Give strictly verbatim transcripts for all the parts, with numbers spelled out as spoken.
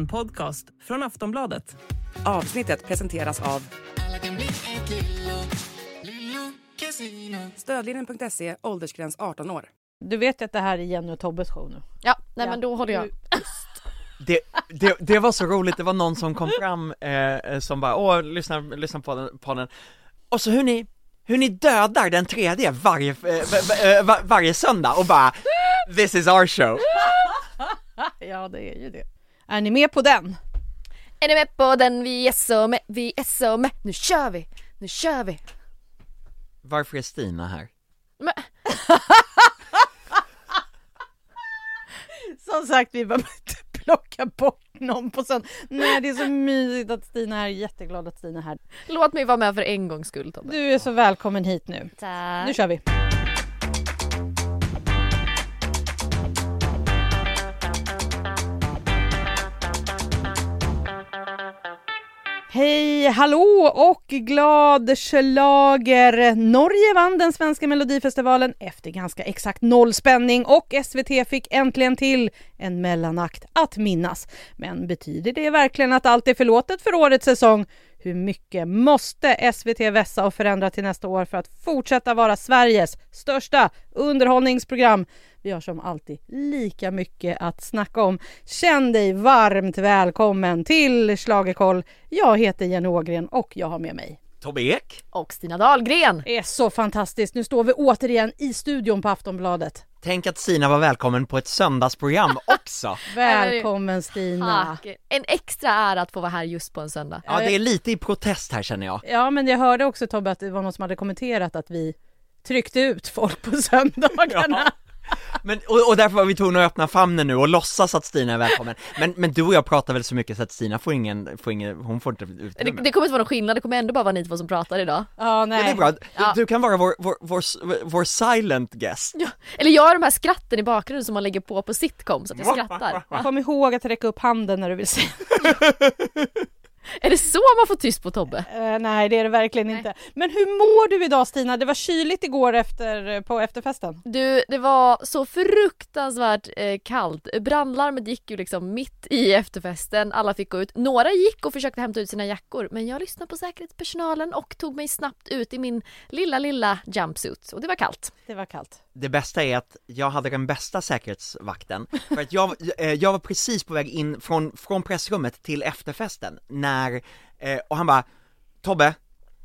En podcast från Aftonbladet. Avsnittet presenteras av Stödlinjen punkt se, åldersgräns arton år. Du vet att det här är Jenny och Tobbes show nu. Ja, nej Ja. men då håller jag. Det, det, det var så roligt, det var någon som kom fram eh, som bara, åh, lyssna, lyssna på den, på den. Och så hur ni, hur ni dödar den tredje varje, eh, var, varje söndag och bara, this is our show. Ja, det är ju det. Är ni med på den? Är ni med på den? Vi är så med, vi är så med. Nu kör vi, nu kör vi. Varför är Stina här? Men... Som sagt, vi behöver inte plocka bort någon på sån. Nej, det är så mysigt att Stina är här. Jätteglad att Stina är här. Låt mig vara med för en gångs skull, Tobbe. Du är så välkommen hit nu. Tack. Nu kör vi. Hej, hallå och glad schlager. Norge vann den svenska melodifestivalen efter ganska exakt noll spänning och S V T fick äntligen till en mellanakt att minnas. Men betyder det verkligen att allt är förlåtet för årets säsong? Hur mycket måste S V T vässa och förändra till nästa år för att fortsätta vara Sveriges största underhållningsprogram? Vi har som alltid lika mycket att snacka om. Känn dig varmt välkommen till Schlagerkoll. Jag heter Jenny Ågren och jag har med mig Tobbe Ek. Och Stina Dahlgren. Det är så fantastiskt. Nu står vi återigen i studion på Aftonbladet. Tänk att Stina var välkommen på ett söndagsprogram också. Välkommen Stina. Tack. En extra ära att få vara här just på en söndag. Ja, det är lite i protest här känner jag. Ja, men jag hörde också Tobbe att det var någon som hade kommenterat att vi tryckte ut folk på söndagarna. Ja. Men, och, och därför var vi tvungna att öppna famnen nu och låtsas att Stina är välkommen. Men, men du och jag pratar väl så mycket så att Stina får ingen, får ingen hon får inte utrymme. Det, det kommer inte vara någon skillnad, det kommer ändå bara vara ni två som pratar idag. Ja, nej. Ja, det är bra. Du, Ja. du kan vara vår, vår, vår, vår silent guest. Ja. Eller jag har de här skratten i bakgrunden som man lägger på på sitcom så att jag skrattar. Kom ihåg att räcka upp handen när du vill säga. Är det så man får tyst på Tobbe? Uh, nej, det är det verkligen Nej. inte. Men hur mår du idag Stina? Det var kyligt igår efter, på efterfesten. Du, det var så fruktansvärt eh, kallt. Brandlarmet gick ju liksom mitt i efterfesten. Alla fick gå ut. Några gick och försökte hämta ut sina jackor. Men jag lyssnade på säkerhetspersonalen och tog mig snabbt ut i min lilla, lilla jumpsuit. Och det var kallt. Det var kallt. Det bästa är att jag hade den bästa säkerhetsvakten. För att jag, eh, jag var precis på väg in från, från pressrummet till efterfesten. När, eh, och han bara, Tobbe,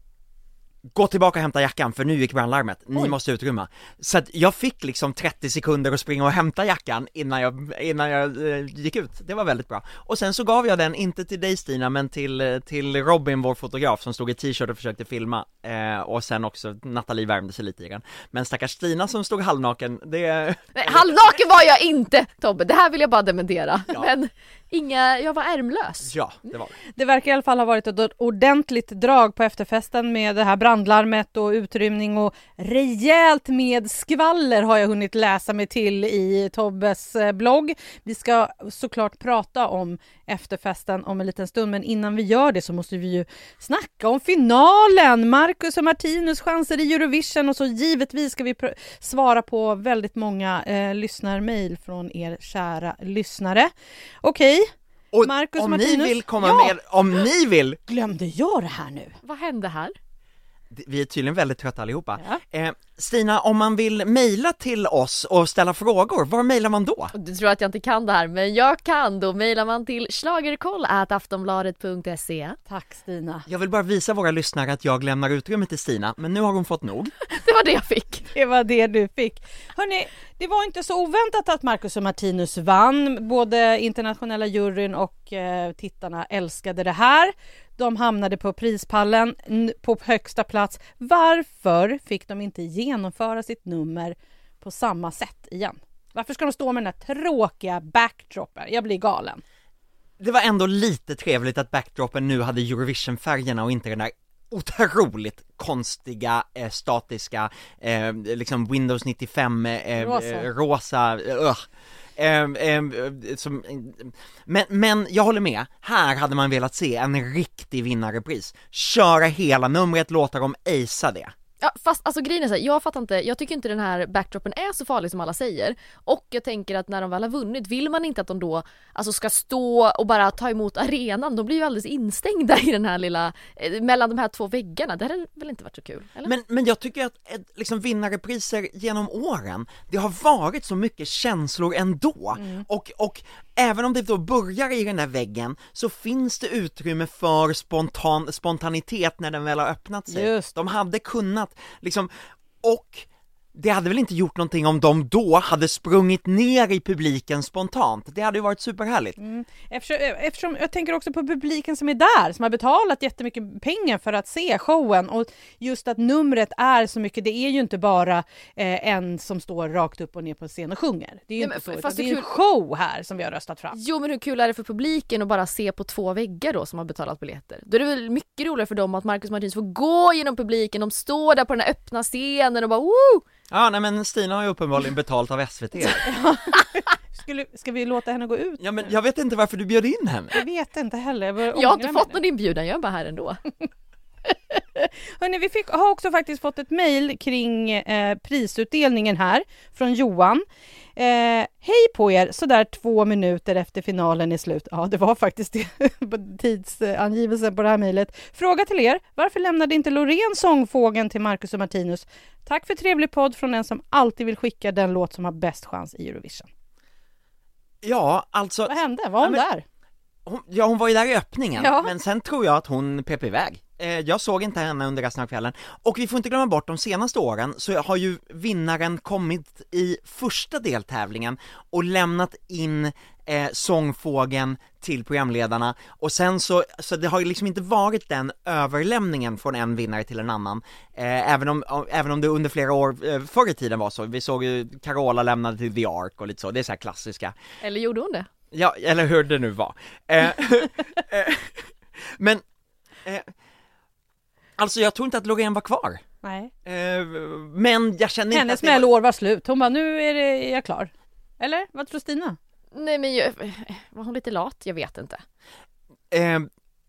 gå tillbaka och hämta jackan för nu gick brandlarmet, ni Oj. måste utrymma. Så att jag fick liksom trettio sekunder att springa och hämta jackan innan jag, innan jag eh, gick ut. Det var väldigt bra. Och sen så gav jag den, inte till dig Stina, men till, eh, till Robin, vår fotograf som stod i t-shirt och försökte filma. Eh, och sen också Nathalie värmde sig lite i den. Men stackars Stina som stod halvnaken, det... Nej, halvnaken var jag inte, Tobbe. Det här vill jag bara dementera. Ja. Men inga, jag var ärmlös. Ja, det var det. Det verkar i alla fall ha varit ett ordentligt drag på efterfesten med det här brandlarmet och utrymning och rejält med skvaller har jag hunnit läsa mig till i Tobbes blogg. Vi ska såklart prata om efterfesten om en liten stund, men innan vi gör det så måste vi ju snacka om finalen. Marcus och Martinus chanser i Eurovision och så givetvis ska vi pr- svara på väldigt många eh, lyssnarmail från er kära lyssnare. Okej. Och Marcus och om ni Martinus. vill komma Ja. med, om ni vill, Glömde jag det här nu? Vad hände här? vi är tydligen väldigt trötta allihopa. Ja. Eh, Stina, om man vill mejla till oss och ställa frågor, var mejlar man då? Du tror att jag inte kan det här, men jag kan. Då mejlar man till schlagerkoll at aftonbladet punkt se. Tack Stina. Jag vill bara visa våra lyssnare att jag lämnar utrymme till Stina, men nu har hon fått nog. Det var det jag fick. Det var det du fick. Hörrni, det var inte så oväntat att Marcus och Martinus vann. Både internationella juryn och eh, tittarna älskade det här. De hamnade på prispallen n- på högsta plats. Varför fick de inte genomföra sitt nummer på samma sätt igen? Varför ska de stå med den här tråkiga backdropen? Jag blir galen. Det var ändå lite trevligt att backdropen nu hade Eurovision-färgerna och inte den där otroligt konstiga, eh, statiska, eh, liksom Windows nittiofem eh, Rosa. eh, rosa uh. eh, eh, som, men, men jag håller med, här hade man velat se en riktig vinnarrepris. Köra hela numret, låta dem acea det. Ja, fast alltså grejen är så här, jag fattar inte, jag tycker inte den här backdropen är så farlig som alla säger. Och jag tänker att när de väl har vunnit, vill man inte att de då alltså ska stå och bara ta emot arenan. De blir ju alldeles instängda i den här lilla, eh, mellan de här två väggarna. Det hade väl inte varit så kul, eller? Men, men jag tycker att eh, liksom vinnarrepriser genom åren, det har varit så mycket känslor ändå. Mm. Och, och även om det då börjar i den där väggen så finns det utrymme för spontan, spontanitet när den väl har öppnat sig. Just. De hade kunnat liksom, och det hade väl inte gjort någonting om de då hade sprungit ner i publiken spontant. Det hade ju varit superhärligt. Mm. Eftersom, eftersom jag tänker också på publiken som är där, som har betalat jättemycket pengar för att se showen, och just att numret är så mycket, det är ju inte bara eh, en som står rakt upp och ner på scen och sjunger. Det är ju Nej, inte men, så, fast det är det en kul... show här som vi har röstat fram. Jo, men hur kul är det för publiken att bara se på två väggar då som har betalat biljetter? Då är det väl mycket roligare för dem att Marcus Martinus får gå genom publiken, de står där på den här öppna scenen och bara woo! Ja, nej men Stina har ju uppenbarligen betalt av S V T. Skulle, ska vi låta henne gå ut? Ja, men jag vet inte varför du bjöd in henne. Jag vet inte heller. Jag, jag har inte fått någon inbjudan, jag är bara här ändå. Hörrni, vi fick, har också faktiskt fått ett mejl kring eh, prisutdelningen här från Johan. Eh, Hej på er, sådär två minuter efter finalen är slut. Ja, det var faktiskt det, tidsangivelsen på det här mejlet. Fråga till er, varför lämnade inte Loreen sångfågeln till Marcus och Martinus? Tack för trevlig podd från en som alltid vill skicka den låt som har bäst chans i Eurovision. Ja, alltså... Vad hände? Var hon ja, men, där? Hon, ja, hon var ju där i öppningen, ja. Men sen tror jag att hon pep iväg. Eh, jag såg inte henne under resten av kvällen. Och vi får inte glömma bort, de senaste åren så har ju vinnaren kommit i första deltävlingen och lämnat in eh, sångfågeln till programledarna. Och sen så, så det har ju liksom inte varit den överlämningen från en vinnare till en annan. Eh, även, om, även om det under flera år eh, förr i tiden var så. Vi såg ju Carola lämnade till The Ark och lite så, det är så här klassiska. Eller gjorde hon det? Ja, eller hur det nu var. Eh, eh, men, eh, alltså jag tror inte att Loreen var kvar. Nej. Eh, men jag känner inte Hennes att det var... mellår var slut. Hon bara, nu är, det, är jag klar. Eller? Vad tror Stina? Nej, men jag, var hon lite lat? Jag vet inte. Eh,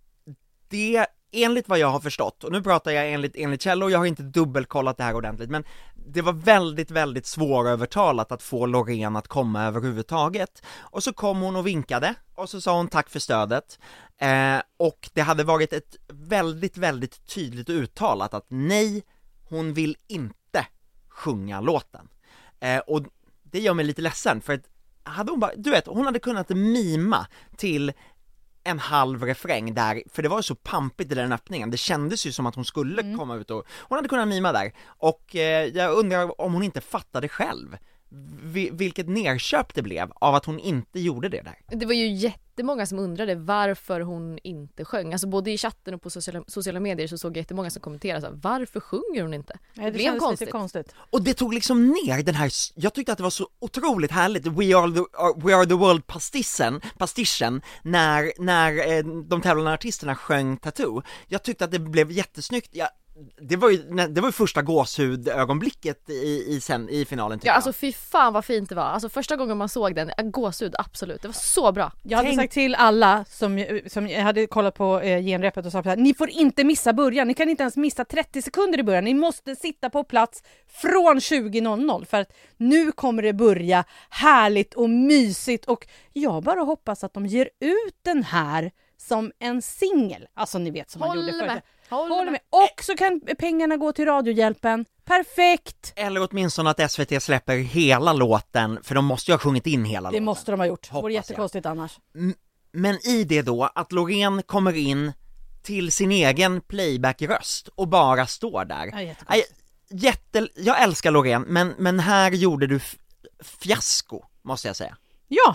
det, enligt vad jag har förstått, och nu pratar jag enligt, enligt källor, jag har inte dubbelkollat det här ordentligt, men det var väldigt, väldigt svårövertalat att få Loreen att komma överhuvudtaget. Och så kom hon och vinkade, och så sa hon tack för stödet. Eh, och det hade varit ett väldigt, väldigt tydligt uttalat att nej, hon vill inte sjunga låten. Eh, och det gör mig lite ledsen, för att hade hon bara, du vet, hon hade kunnat mima till en halv refräng där, för det var så pampigt i den öppningen, det kändes ju som att hon skulle mm. komma ut och hon hade kunnat mima där, och eh, jag undrar om hon inte fattade själv vi, vilket nerköp det blev av att hon inte gjorde det där. Det var ju jättemånga som undrade varför hon inte sjöng, alltså både i chatten och på sociala, sociala medier så såg jag jättemånga som kommenterade så här, varför sjunger hon inte? Ja, det, det blev konstigt. Lite konstigt. Och det tog liksom ner den här, jag tyckte att det var så otroligt härligt, We Are the, We Are the World pastischen, pastischen när, när eh, de tävlande artisterna sjöng Tattoo. Jag tyckte att det blev jättesnyggt. Jag, det var ju, det var ju första gåshud-ögonblicket i, i, sen, i finalen. Ja, alltså fy fan vad fint det var. Alltså första gången man såg den, gåshud, absolut. Det var så bra. Jag hade Tänk... sagt till alla som, som jag hade kollat på eh, genrepet och sa så här, ni får inte missa början. Ni kan inte ens missa trettio sekunder i början. Ni måste sitta på plats från tjugo noll noll för att nu kommer det börja härligt och mysigt. Och jag bara hoppas att de ger ut den här som en singel. Alltså ni vet som man Håll gjorde förut. med. Håll Håll med. med. Och så kan pengarna gå till Radiohjälpen. Perfekt! Eller åtminstone att S V T släpper hela låten, för de måste ju ha sjungit in hela det låten. Det måste de ha gjort. Det vore Hoppas jättekonstigt jag. annars. M- men i det då, att Loreen kommer in till sin egen playback-röst och bara står där. Ja, Aj, jätte, jag älskar Loreen, men, men här gjorde du f- fiasko, måste jag säga. Ja!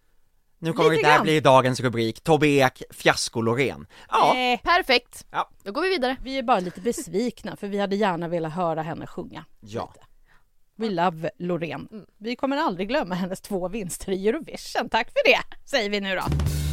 Nu kommer det där bli dagens rubrik, Tobbe Ek, fiasko Loreen. Ja. Eh, Perfekt. Ja. Då går vi vidare. Vi är bara lite besvikna för vi hade gärna velat höra henne sjunga. Ja. Lite. We love Loreen. Mm. Vi kommer aldrig glömma hennes två vinster i Eurovision. Tack för det, säger vi nu då.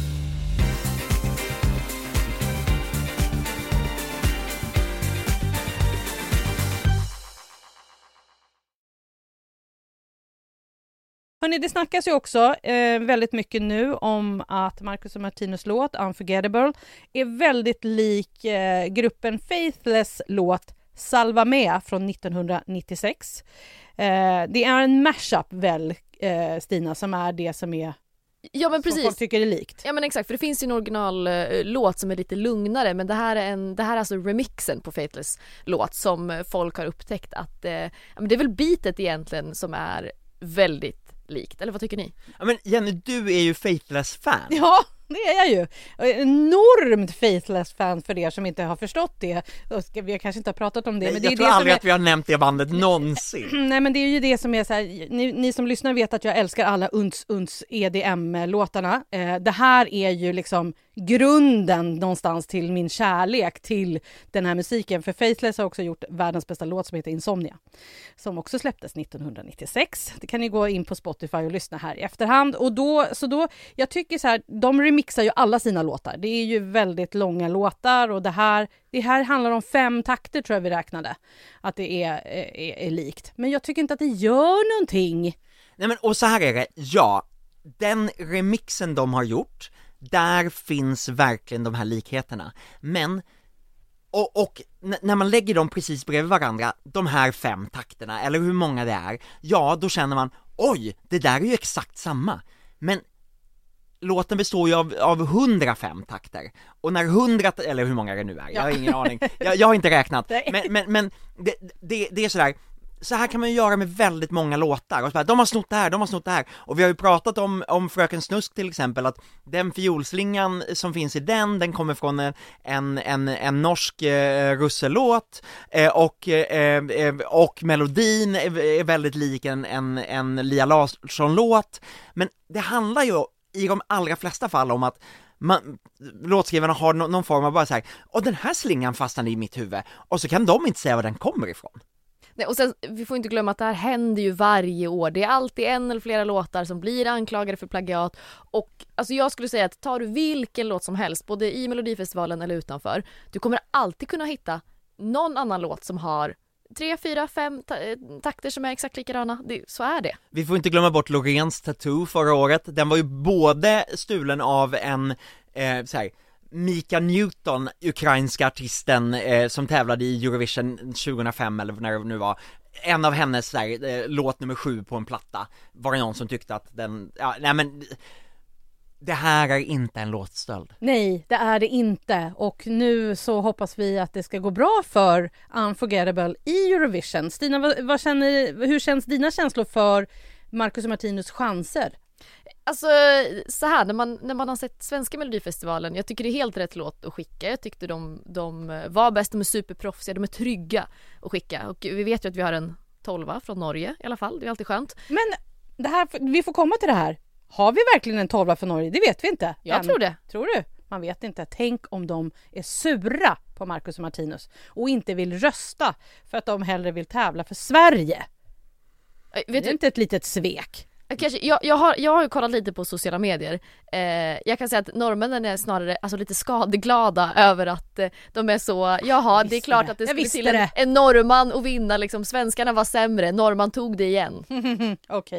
Hörrni, det snackas ju också eh, väldigt mycket nu om att Marcus och Martinus låt Unforgettable är väldigt lik eh, gruppen Faithless låt Salva med från nittonhundranittiosex. Eh, det är en mashup väl, eh, Stina, som är det som är Ja men som precis. folk tycker är likt. Ja men exakt, för det finns ju en originallåt som är lite lugnare, men det här är, en, det här är alltså remixen på Faithless låt som folk har upptäckt att eh, ja, men det är väl beatet egentligen som är väldigt likt, eller vad tycker ni? Ja, men Jenny, du är ju Faithless-fan. Ja, det är jag ju. Enormt Faithless-fan för er som inte har förstått det. Vi kanske inte har pratat om det. Nej, men det jag är tror det aldrig som är... att vi har nämnt det bandet någonsin. Nej, men det är ju det som är så här, ni, ni som lyssnar vet att jag älskar alla uns uns E D M-låtarna. Eh, det här är ju liksom grunden någonstans till min kärlek till den här musiken. För Faithless har också gjort världens bästa låt som heter Insomnia, som också släpptes nittonhundranittiosex. Det kan ni gå in på Spotify och lyssna här i efterhand. Och då, så då, jag tycker så här, de remixar ju alla sina låtar. Det är ju väldigt långa låtar och det här, det här handlar om fem takter tror jag vi räknade. Att det är, är, är likt. Men jag tycker inte att det gör någonting. Nej men, och så här är det, ja, den remixen de har gjort, där finns verkligen de här likheterna. Men, och, och n- när man lägger dem precis bredvid varandra, de här fem takterna, eller hur många det är, ja, då känner man, oj, det där är ju exakt samma. Men låten består ju av, av hundrafem takter. Och när hundra, eller hur många det nu är, jag har ingen aning. Jag, jag har inte räknat. Men, men, men det, det, det är sådär, så här kan man ju göra med väldigt många låtar. Och så bara, de har snott det här, de har snott det här. Och vi har ju pratat om, om Fröken Snusk till exempel, att den fiolslingan som finns i den, den kommer från en, en, en, en norsk eh, russellåt. Eh, och, eh, och melodin är, är väldigt lik en, en, en Lia Larsson-låt. Men det handlar ju i de allra flesta fall om att man, låtskrivarna har no, någon form av bara så här, och den här slingan fastnade i mitt huvud, och så kan de inte säga var den kommer ifrån. Nej, och sen, vi får inte glömma att det här händer ju varje år. Det är alltid en eller flera låtar som blir anklagade för plagiat. Och alltså jag skulle säga att tar du vilken låt som helst, både i Melodifestivalen eller utanför, du kommer alltid kunna hitta någon annan låt som har tre, fyra, fem ta- takter som är exakt likadana. Det, så är det. Vi får inte glömma bort Loreens Tattoo förra året. Den var ju både stulen av en eh, så här, Mika Newton, ukrainska artisten eh, som tävlade i Eurovision tjugohundrafem eller när det nu var. En av hennes så här, eh, låt nummer sju på en platta. Var det någon som tyckte att den, ja, nej men det här är inte en låtstöld. Nej, det är det inte. Och nu så hoppas vi att det ska gå bra för Unforgettable i Eurovision. Stina, vad, vad känner, hur känns dina känslor för Marcus och Martinus chanser? Alltså så här, när man, när man har sett svenska Melodifestivalen, jag tycker det är helt rätt låt att skicka. Jag tyckte de, de var bäst, de är superproffsiga, de är trygga att skicka. Och vi vet ju att vi har en tolva från Norge i alla fall, det är alltid skönt. Men det här, vi får komma till det här. Har vi verkligen en tolva för Norge? Det vet vi inte. Jag än. tror det. Tror du? Man vet inte. Tänk om de är sura på Marcus och Martinus och inte vill rösta för att de hellre vill tävla för Sverige. Äh, vet det är du, inte ett litet svek. Kanske, jag, jag, har, jag har ju kollat lite på sociala medier. Eh, jag kan säga att norrmännen är snarare alltså, lite skadeglada över att eh, de är så, jaha det är klart det. att det Jag skulle visste till en, det. en norrman och vinna, liksom, svenskarna var sämre, norrman tog det igen. Okej. Okay.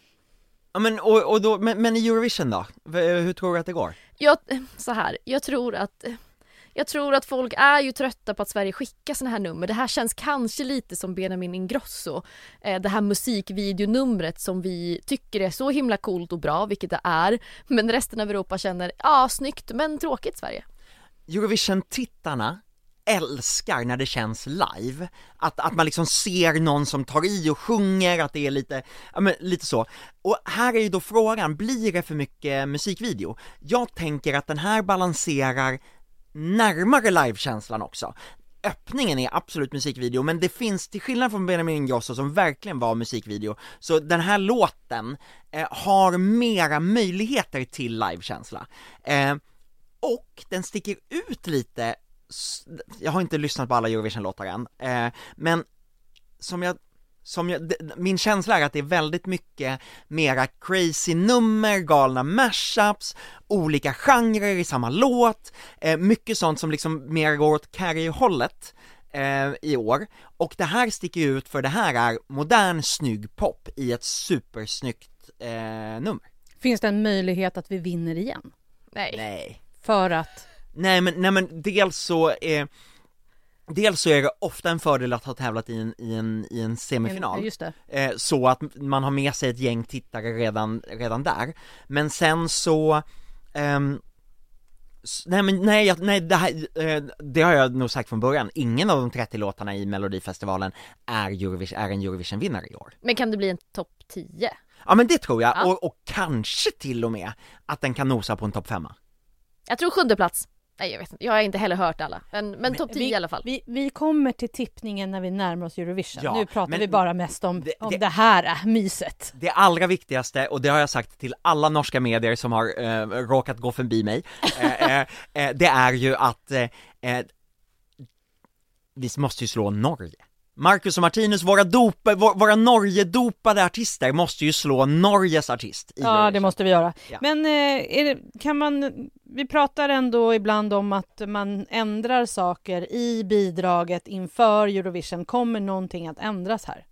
Ja men, och, och då, men, men i Eurovision då? Hur tror du att det går? Jag, så här, jag tror att Jag tror att folk är ju trötta på att Sverige skickar såna här nummer. Det här känns kanske lite som Benjamin Ingrosso. Eh, det här musikvideonumret som vi tycker är så himla coolt och bra, vilket det är. Men resten av Europa känner, ja, snyggt men tråkigt Sverige. Eurovision-tittarna älskar när det känns live. Att, att man liksom ser någon som tar i och sjunger, att det är lite, ja men lite så. Och här är ju då frågan, blir det för mycket musikvideo? Jag tänker att den här balanserar närmare livekänslan också. Öppningen är absolut musikvideo, men det finns, till skillnad från Benjamin Ingrosso som verkligen var musikvideo, så den här låten eh, har mera möjligheter till livekänsla. Eh, och den sticker ut lite. Jag har inte lyssnat på alla Eurovision-låtar än, eh, men som jag Som jag, min känsla är att det är väldigt mycket mera crazy nummer, galna mashups, olika genrer i samma låt, eh, mycket sånt som liksom mer går åt Carrie-hållet eh, i år. Och det här sticker ut för det här är modern snygg pop i ett supersnyggt eh, nummer. Finns det en möjlighet att vi vinner igen? Nej. Nej. För att... Nej men, nej men dels så eh, dels så är det ofta en fördel att ha tävlat i en, i en, i en semifinal. Just det. Eh, så att man har med sig ett gäng tittare redan, redan där. Men sen så ehm, s- nej men nej, jag- nej det, här, eh, det har jag nog sagt från början. Ingen av de trettio låtarna i Melodifestivalen är, Eurovision, är en Eurovision-vinnare i år. Men kan det bli en topp tio? Ja men det tror jag, Ja. och, och kanske till och med att den kan nosa på en topp femma. Jag tror sjunde plats. Nej jag vet inte, jag har inte heller hört alla. Men, men topp tio vi, i alla fall. Vi, vi kommer till tippningen när vi närmar oss Eurovision. Ja, Nu pratar men vi bara mest om det- det, om det- det här är myset. Det allra viktigaste, och det har jag sagt till alla norska medier som har eh, råkat gå förbi mig, eh, eh, eh, det är ju att eh, eh, vi måste ju slå Norge. Marcus och Martinus, våra, dopa, våra, våra Norge-dopade artister måste ju slå Norges artist i Ja, det Eurovision. måste vi göra. Ja. Men eh, är det, kan man, vi pratar ändå ibland om att man ändrar saker i bidraget inför Eurovision. Kommer någonting att ändras här?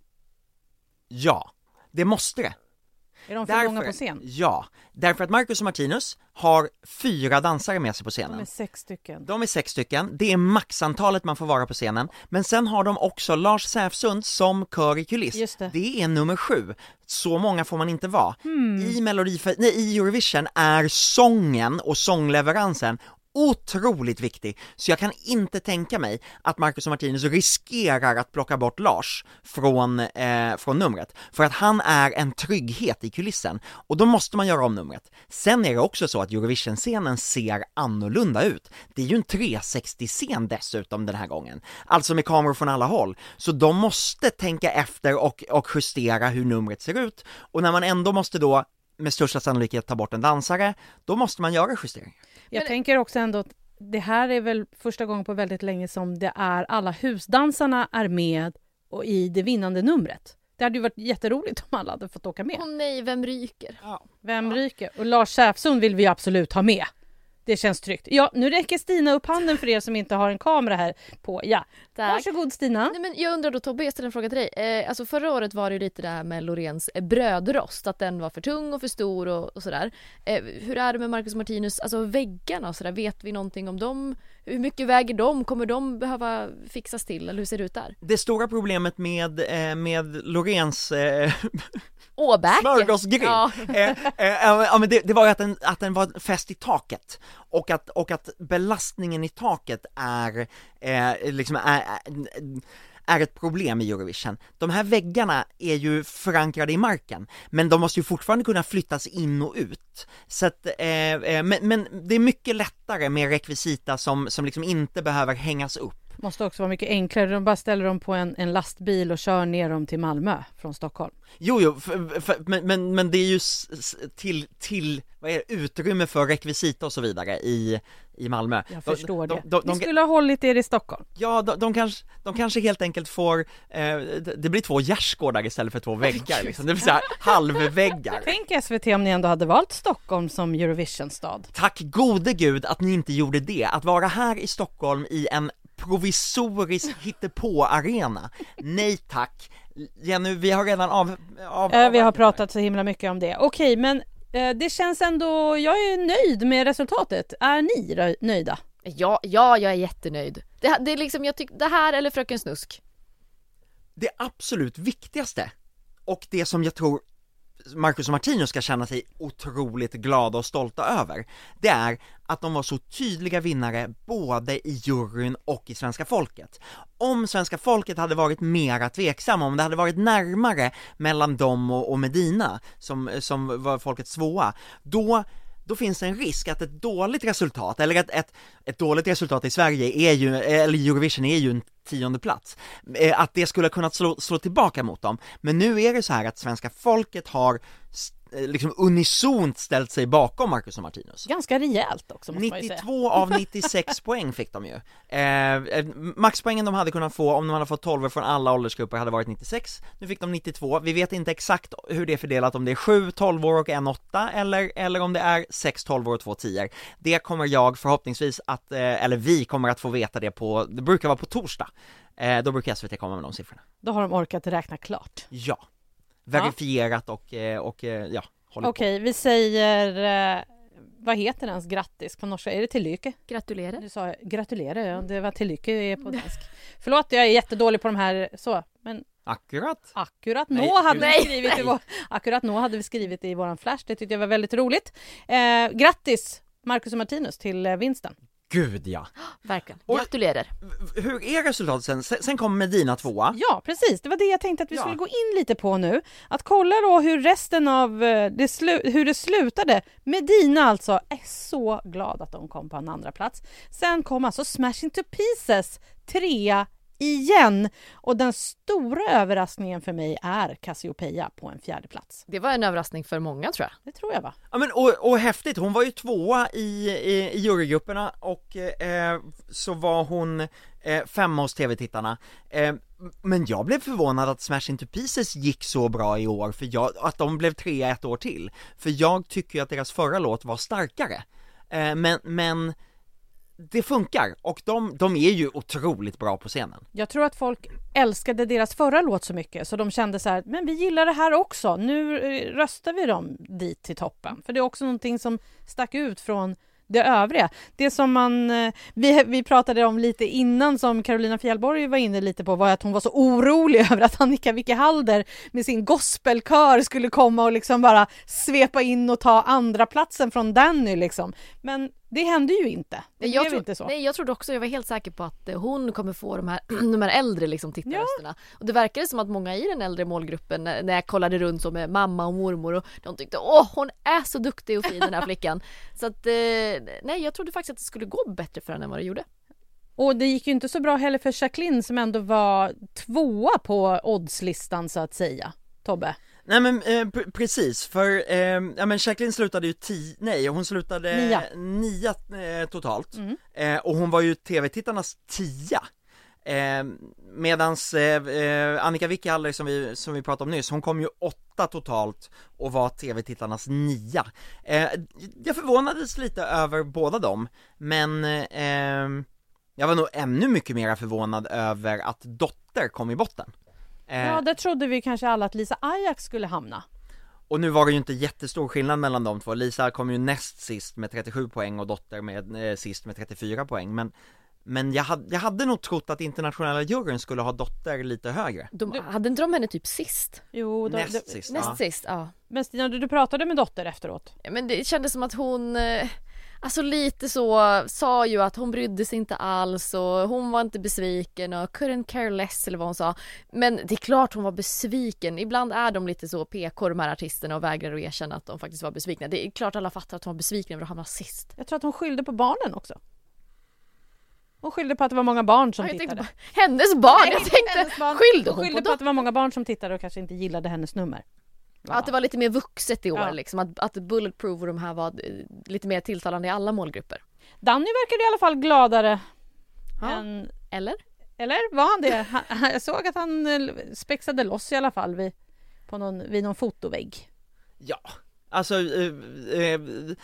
Ja, det måste det. Är de för många på scen? Ja, därför att Marcus och Martinus har fyra dansare med sig på scenen. De är sex stycken. De är sex stycken, det är maxantalet man får vara på scenen. Men sen har de också Lars Säfsund som kör i kuliss. Just det. Det är nummer sju. Så många får man inte vara. Hmm. I, Melodif- nej, I Eurovision är sången och sångleveransen otroligt viktig, så jag kan inte tänka mig att Marcus och Martinus riskerar att plocka bort Lars från, eh, från numret, för att han är en trygghet i kulissen, och då måste man göra om numret. Sen är det också så att Eurovision-scenen ser annorlunda ut. Det är ju en trehundrasextio-scen dessutom den här gången, alltså med kameror från alla håll, så de måste tänka efter och, och justera hur numret ser ut, och när man ändå måste då med största sannolikhet ta bort en dansare, då måste man göra justeringar. Jag Men- tänker också ändå att det här är väl första gången på väldigt länge som det är alla husdansarna är med och i det vinnande numret. Det hade ju varit jätteroligt om alla hade fått åka med. Åh nej, vem ryker? Vem ryker? Och Lars Säfsund vill vi absolut ha med. Det känns tryggt. Ja, nu räcker Stina upp handen för er som inte har en kamera här på. Ja, Tack. varsågod Stina. Nej, men jag undrar då Tobbe, jag ställer en fråga till dig. Eh, alltså förra året var det ju lite det här med Loreens eh, brödrost, att den var för tung och för stor och, och sådär. Eh, hur är det med Marcus och Martinus, alltså väggarna och sådär, vet vi någonting om dem? Hur mycket väger de? Kommer de behöva fixas till, eller hur ser det ut där? Det stora problemet med, eh, med Lorens eh, Åbäke! smörgåsgrill, Ja. eh, eh, eh, ja, men det, det var ju att den, att den var fäst i taket, och att, och att belastningen i taket är, eh, liksom är, är, är ett problem i Eurovision. De här väggarna är ju förankrade i marken, men de måste ju fortfarande kunna flyttas in och ut. Så att, eh, eh, men, men det är mycket lättare med rekvisita som, som liksom inte behöver hängas upp. Måste också vara mycket enklare. De bara ställer dem på en, en lastbil och kör ner dem till Malmö från Stockholm. Jo, jo, för, för, men, men, men det är ju s- s- till, till vad är det, utrymme för rekvisita och så vidare i, i Malmö. Jag De- förstår de, det. de, Ni de, skulle ha hållit er i Stockholm. Ja, de, de, kanske, de kanske helt enkelt får, eh, det det blir två gärdsgårdar istället för två väggar liksom. Det blir så här halvväggar. Tänk S V T om ni ändå hade valt Stockholm som Eurovision-stad. Tack gode gud att ni inte gjorde det, att vara här i Stockholm i en provisorisk hittepå-arena. Nej tack. Jenny, vi har redan av... av Eh, vi har av- pratat så himla mycket om det. Okej, men eh, det känns ändå... Jag är nöjd med resultatet. Är ni rö- nöjda? Ja, ja, jag är jättenöjd. Det, det är liksom, jag tycker, det här eller Fröken Snusk. Det absolut viktigaste, och det som jag tror Marcus och Martinus ska känna sig otroligt glada och stolta över, det är att de var så tydliga vinnare både i juryn och i svenska folket. Om svenska folket hade varit mera tveksamma, om det hade varit närmare mellan dem och, och Medina som, som var folkets tvåa, då då finns det en risk att ett dåligt resultat, eller ett, ett, ett dåligt resultat i Sverige är ju, eller Eurovision är ju en tionde plats, att det skulle kunna slå, slå tillbaka mot dem. Men nu är det så här att svenska folket har liksom unisont ställt sig bakom Marcus och Martinus. Ganska rejält också, måste man ju säga. nittiotvå av nittiosex poäng fick de ju. Eh, maxpoängen de hade kunnat få om de hade fått tolv från alla åldersgrupper hade varit nittiosex. Nu fick de nittiotvå. Vi vet inte exakt hur det är fördelat, om det är sju tolv år och en åtta, eller, eller om det är sex tolv år och två tio. Det kommer jag förhoppningsvis att, eh, eller vi kommer att få veta det på, det brukar vara på torsdag. Eh, då brukar S V T komma med de siffrorna. Då har de orkat räkna klart. Ja. Verifierat och, och, och ja, håller Okej, vi säger eh, vad heter ens grattis på norska? Är det till lycke? Gratulerar. Du sa gratulerar, ja. Det var till lycke på dansk. Förlåt, jag är jättedålig på de här så, men Akkurat. Akkurat Nej, nå hade nej, vi skrivit i vår, akkurat nå hade vi skrivit i våran flash. Det tyckte jag var väldigt roligt. Eh, grattis Marcus och Martinus till eh, vinsten. Gud ja. Verkligen. Och- Gratulerar. Hur är resultatet sen? Sen sen kommer Medina tvåa. Ja, precis. Det var det jag tänkte att vi Ja. skulle gå in lite på nu. Att kolla då hur resten av eh, det, slu- hur det slutade. Medina alltså är så glad att de kom på en andra plats. Sen kom alltså Smash Into Pieces trea igen. Och den stora överraskningen för mig är Cassiopeia på en fjärde plats. Det var en överraskning för många tror jag. Det tror jag va? Ja men och, och häftigt, hon var ju tvåa i, i, i jurygrupperna och eh, så var hon eh, femma hos tv-tittarna. Eh, men jag blev förvånad att Smash Into Pieces gick så bra i år, för jag, att de blev trea ett år till. För jag tycker ju att deras förra låt var starkare. Eh, men, men det funkar, och de, de är ju otroligt bra på scenen. Jag tror att folk älskade deras förra låt så mycket så de kände så här, men vi gillar det här också. Nu eh, röstar vi dem dit till toppen. För det är också någonting som stack ut från det övriga. Det som man, eh, vi, vi pratade om lite innan, som Carolina Fjällborg var inne lite på, var att hon var så orolig över att Annika Wicke-Halder med sin gospelkör skulle komma och liksom bara svepa in och ta andra platsen från Danny liksom. Men det hände ju inte. Det jag blev tro, inte så. Nej, jag trodde också, jag var helt säker på att eh, hon kommer få de här, de här äldre liksom, tittarrösterna. Ja. Och det verkade som att många i den äldre målgruppen, när, när jag kollade runt så med mamma och mormor, och de tyckte, åh, hon är så duktig och fin den här flickan. Så att, eh, nej, jag trodde faktiskt att det skulle gå bättre för henne än vad det gjorde. Och det gick ju inte så bra heller för Jacqueline som ändå var tvåa på oddslistan så att säga. Tobbe? Nej men eh, p- precis, för eh, ja, men Jacqueline slutade ju tio, nej hon slutade Nia. nia eh, totalt. Mm. eh, och hon var ju tv-tittarnas tia. Eh, medans eh, eh, Annika Wicke-Halder som vi, som vi pratade om nyss, hon kom ju åtta totalt och var tv-tittarnas nia. Eh, jag förvånades lite över båda dem, men eh, jag var nog ännu mycket mer förvånad över att Dotter kom i botten. Eh, Ja, där trodde vi kanske alla att Lisa Ajax skulle hamna. Och nu var det ju inte jättestor skillnad mellan de två. Lisa kom ju näst sist med trettiosju poäng och Dotter med eh, sist med trettiofyra poäng. Men, men jag, hade, jag hade nog trott att internationella juryn skulle ha Dotter lite högre. De, hade inte de henne typ sist? Jo, då, Näst det, sist, Näst ja. sist, ja. Men Stina, du, du pratade med Dotter efteråt. Ja, men det kändes som att hon, eh, alltså lite så, sa ju att hon brydde sig inte alls och hon var inte besviken och couldn't care less eller vad hon sa. Men det är klart hon var besviken. Ibland är de lite så P K, de här artisterna, och vägrar att erkänna att de faktiskt var besvikna. Det är klart alla fattar att hon var besviken över att hamna sist. Jag tror att hon skyllde på barnen också. Hon skyllde på att det var många barn som Ja, jag tittade. tänkte på hennes barn, Nej, jag inte tänkte, hennes barn. skyllde Hon hon skyllde på på dem? att det var många barn som tittade och kanske inte gillade hennes nummer. Ja, att det var lite mer vuxet i år, Ja. liksom. att, att Bulletproof och de här var eh, lite mer tilltalande i alla målgrupper. Danny verkade i alla fall gladare Ja. än... Eller? Eller var han det? Han, jag såg att han eh, spexade loss i alla fall vid, på någon, vid någon fotovägg. Ja, alltså eh, eh,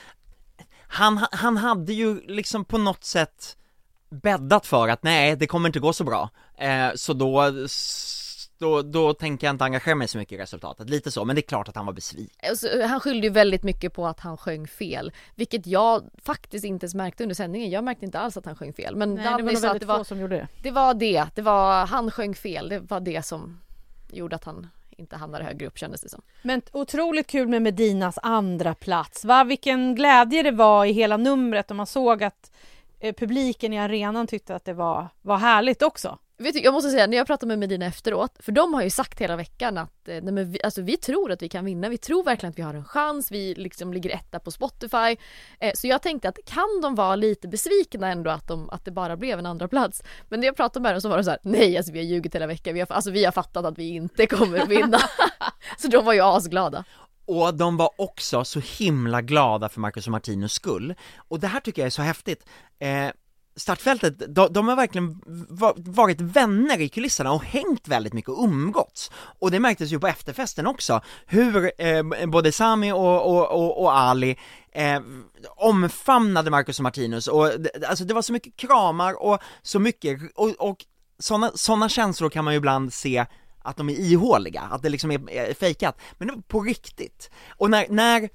han, han hade ju liksom på något sätt bäddat för att nej, det kommer inte gå så bra. Eh, så då, då, då tänker jag inte engagera mig så mycket i resultatet. Lite så, men det är klart att han var besviken. Alltså, han skyllde ju väldigt mycket på att han sjöng fel, vilket jag faktiskt inte ens märkte under sändningen. Jag märkte inte alls att han sjöng fel, men Nej, det Danny var nog sa att väldigt det var, få som gjorde det. det var det, det var, han sjöng fel, det var det som gjorde att han inte hamnade högre upp, kändes det som. Men otroligt kul med Medinas andra plats. Va? Vilken glädje det var i hela numret och man såg att eh, publiken i arenan tyckte att det var, var härligt också. Vet du, jag måste säga, när jag pratade med Medina efteråt, för de har ju sagt hela veckan att eh, nej, men vi, alltså, vi tror att vi kan vinna, vi tror verkligen att vi har en chans, vi liksom ligger etta på Spotify, eh, så jag tänkte att kan de vara lite besvikna ändå att, de, att det bara blev en andra plats. Men när jag pratade med dem så var det så här: nej, alltså, vi har ljugit hela veckan, vi har, alltså, vi har fattat att vi inte kommer att vinna. Så de var ju asglada. Och de var också så himla glada för Marcus och Martinus skull. Och det här tycker jag är så häftigt. Eh, startfältet, de, de har verkligen va- varit vänner i kulisserna och hängt väldigt mycket och umgåtts. Och det märktes ju på efterfesten också, hur eh, både Sami och, och, och, och Ali eh, omfamnade Marcus och Martinus. Och alltså det var så mycket kramar och så mycket, och, och såna, såna känslor kan man ju ibland se att de är ihåliga, att det liksom är, är fejkat, men det var på riktigt. Och när, när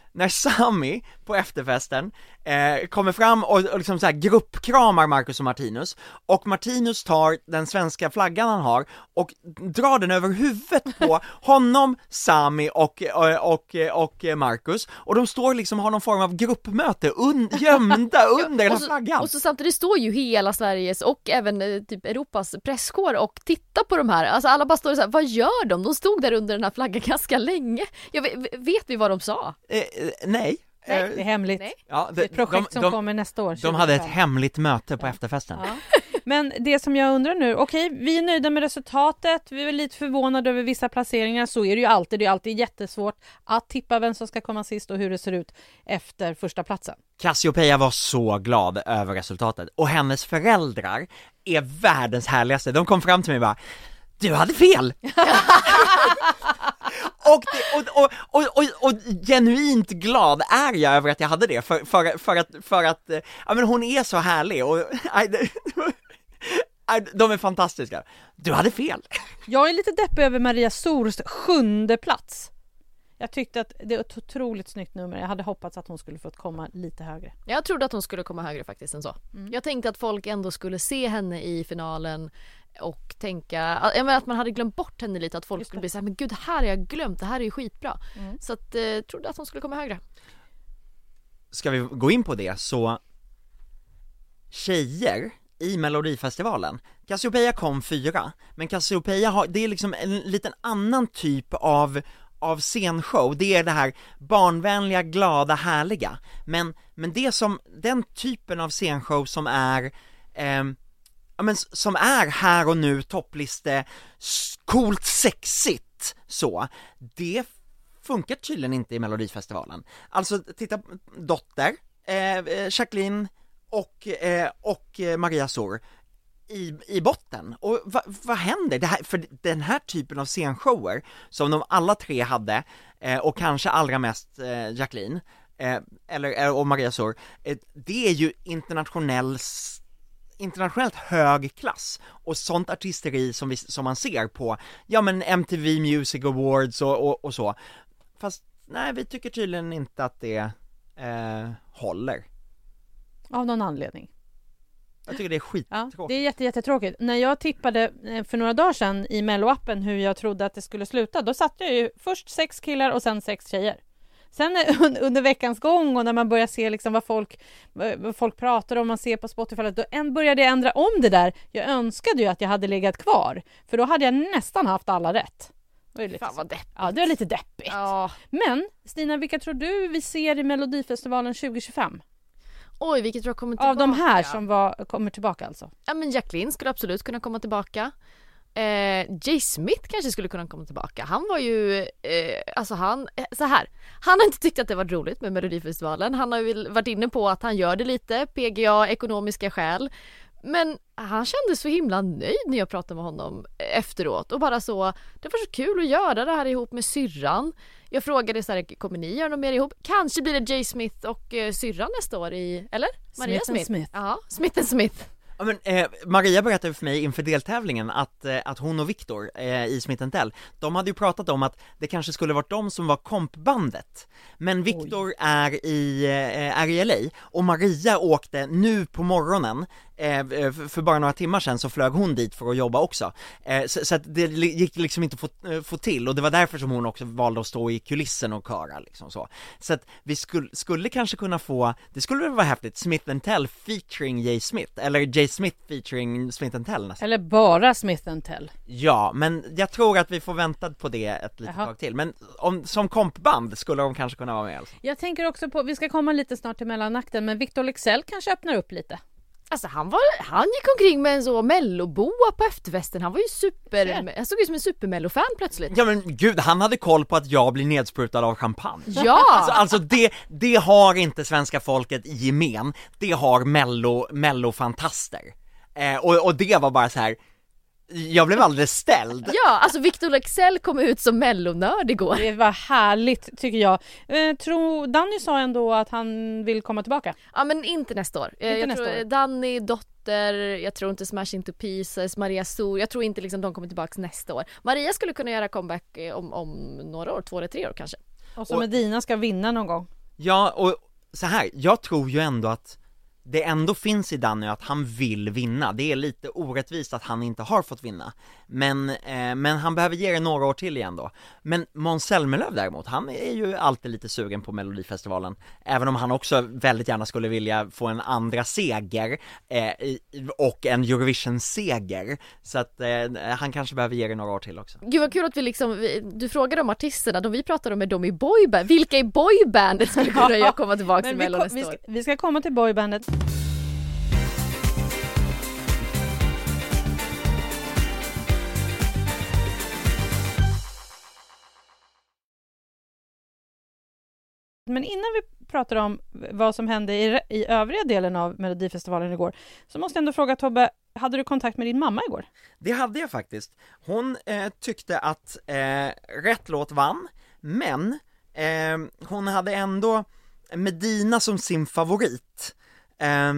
när Sami på efterfesten eh, kommer fram och, och liksom så här gruppkramar Marcus och Martinus, och Martinus tar den svenska flaggan han har och drar den över huvudet på honom, Sami och, och, och, och Marcus, och de står liksom och har någon form av gruppmöte un, gömda under den här så, flaggan. Och så samtidigt står ju hela Sveriges och även eh, typ Europas presskår och tittar på de här. Alltså alla bara står så här, vad gör de? De stod där under den här flaggan ganska länge. Jag vet, vet vi vad de sa? Eh, nej. Nej, Eh, det är hemligt. Nej. ja, Det är ett projekt de, som de, kommer nästa år. de hade ett tjugofem. hemligt möte på Ja. efterfesten. Ja. Men det som jag undrar nu, okej, vi är nöjda med resultatet, vi är lite förvånade över vissa placeringar, så är det ju alltid, det är alltid jättesvårt att tippa vem som ska komma sist och hur det ser ut efter första platsen. Cassiopeia var så glad över resultatet, och hennes föräldrar är världens härligaste. De kom fram till mig och bara, du hade fel! och, det, och, och, och, och, och genuint glad är jag över att jag hade det, för, för, för att, för att ja, men hon är så härlig, och aj, det, aj, de är fantastiska. Du hade fel! Jag är lite deppig över Maria Sors sjunde plats. Jag tyckte att det var ett otroligt snyggt nummer. Jag hade hoppats att hon skulle fått komma lite högre. Jag trodde att hon skulle komma högre faktiskt än så. Mm. Jag tänkte att folk ändå skulle se henne i finalen och tänka, jag menar att man hade glömt bort henne lite, att folk skulle bli så här, men gud, det här har jag glömt, det här är ju skitbra. Mm. Så att eh, trodde att hon skulle komma högre. Ska vi gå in på det, så tjejer i Melodifestivalen, Cassiopeia kom fyra, men Cassiopeia har, det är liksom en liten annan typ av av scenshow. Det är det här barnvänliga, glada, härliga, men, men det som, den typen av scenshow som är eh, ja, men som är här och nu toppliste, coolt, sexigt, så det funkar tydligen inte i Melodifestivalen. Alltså titta, Dotter, eh, Jacqueline och, eh, och Maria Sor i, i botten. Och va, vad händer? Det här, för den här typen av scenshower som de alla tre hade, eh, och kanske allra mest eh, Jacqueline eh, eller, och Maria Sor, eh, det är ju internationell internationellt hög klass, och sånt artisteri som, vi, som man ser på, ja men M T V Music Awards och, och, och så. Fast nej, vi tycker tydligen inte att det eh, håller. Av någon anledning. Jag tycker det är skittråkigt. Ja, det är jätte, jättetråkigt. När jag tippade för några dagar sedan i Mello-appen hur jag trodde att det skulle sluta, då satt jag ju först sex killar och sen sex tjejer. Sen under veckans gång, och när man börjar se liksom vad, folk, vad folk pratar om, man ser på Spotify, då en började jag ändra om det där. Jag önskade ju att jag hade legat kvar, för då hade jag nästan haft alla rätt. Det var lite, Fan vad deppigt. ja, det var lite deppigt. Ja. Men Stina, vilka tror du vi ser i Melodifestivalen tjugo tjugofem? Oj, vilket tror jag kommer tillbaka. Av de här som var, kommer tillbaka alltså? Ja, men Jacqueline skulle absolut kunna komma tillbaka. Eh, Jay Smith kanske skulle kunna komma tillbaka. Han var ju, eh, alltså han, eh, så här. Han har inte tyckt att det var roligt med Melodifestivalen. Han har ju varit inne på att han gör det lite, P G A, ekonomiska skäl. Men han kändes så himla nöjd när jag pratade med honom efteråt. Och bara så, det var så kul att göra det här ihop med syrran. Jag frågade så här, kommer ni göra något mer ihop? Kanske blir det Jay Smith och eh, syrran nästa år i, eller? Maria Smith and Smith. Ja, Smith and Smith. Ja, men, eh, Maria berättade för mig inför deltävlingen att, eh, att hon och Victor eh, i Smith and Tell, de hade ju pratat om att det kanske skulle varit de som var kompbandet. Men Victor är i, eh, är i L A, och Maria åkte nu på morgonen, eh, för bara några timmar sedan så flög hon dit för att jobba också. Eh, så, så att det gick liksom inte att få, eh, få till, och det var därför som hon också valde att stå i kulissen och köra liksom så. Så att vi skulle, skulle kanske kunna få, det skulle väl vara häftigt, Smith and Tell featuring Jay Smith, eller Jay Smith featuring Smith and Tell nästan. Eller bara Smith and Tell. Ja, men jag tror att vi får vänta på det ett litet Jaha. tag till. Men om, som kompband skulle de kanske kunna vara med alltså. Jag tänker också på, vi ska komma lite snart till mellanakten, men Victor Leksell kanske öppnar upp lite. Alltså han, var, han gick omkring med en så melloboa på efterfesten. Han var ju super, han såg ut som en supermellofan plötsligt. Ja men gud, han hade koll på att jag blir nedsprutad av champagne. Ja! Alltså, alltså det, det har inte svenska folket i gemen. Det har mello, mellofantaster. Eh, och, och det var bara så här. Jag blev alldeles ställd. Ja, alltså Victor Leksell kom ut som mellonörd igår. Det var härligt tycker jag. Eh, tror, Danny sa ändå att han vill komma tillbaka. Ja, men inte nästa år. Inte jag nästa tror år. Danny, Dotter, jag tror inte Smash Into Pieces, Maria Sor, jag tror inte liksom de kommer tillbaka nästa år. Maria skulle kunna göra comeback om, om några år, två eller tre år kanske. Och så Och- Medina ska vinna någon gång. Ja, och så här, jag tror ju ändå att det ändå finns i Danny att han vill vinna. Det är lite orättvist att han inte har fått vinna. Men, eh, men han behöver ge det några år till igen då. Men Måns Zelmerlöw däremot, han är ju alltid lite sugen på Melodifestivalen. Även om han också väldigt gärna skulle vilja få en andra seger eh, och en Eurovision-seger. Så att eh, han kanske behöver ge det några år till också. Gud vad kul att vi liksom, vi, du frågade om artisterna, de vi pratade om med dem i boyband. Vilka i boybandet skulle kunna jag komma tillbaka till Mello nästa vi, år? ska, vi ska komma till boybandet. Men innan vi pratar om vad som hände i, i övriga delen av Melodifestivalen igår, så måste jag ändå fråga Tobbe, hade du kontakt med din mamma igår? Det hade jag faktiskt. Hon eh, tyckte att eh, rätt låt vann, men eh, hon hade ändå Medina som sin favorit. Eh,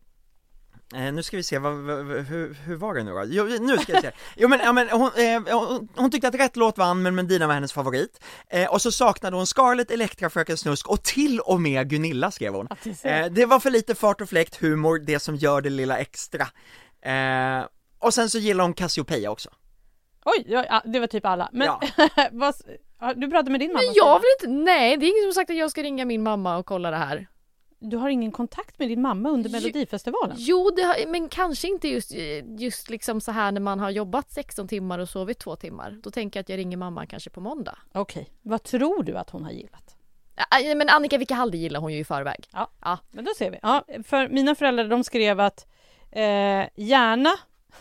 Eh, nu ska vi se, vad, vad, hur, hur var det nu då? Jo, nu ska vi se. Jo, men, ja, men hon, eh, hon, hon tyckte att rätt låt vann, men Medina var hennes favorit. Eh, och så saknade hon Scarlett, Elektra, Fröken Snusk och till och med Gunilla, skrev hon. Eh, det var för lite fart och fläkt, humor, det som gör det lilla extra. Eh, och sen så gillar hon Cassiopeia också. Oj, ja, det var typ alla. Men Ja. vad, du pratade med din mamma? Men jag vill inte, nej det är ingen som sagt att jag ska ringa min mamma och kolla det här. Du har ingen kontakt med din mamma under Melodifestivalen? Jo, det har, men kanske inte just, just liksom så här när man har jobbat sexton timmar och sovit två timmar. Då tänker jag att jag ringer mamma kanske på måndag. Okej, okay. Vad tror du att hon har gillat? Ja, men Annika Wicke-Halde gillar hon ju i förväg. Ja, ja, men då ser vi. Ja, för mina föräldrar, de skrev att eh, gärna,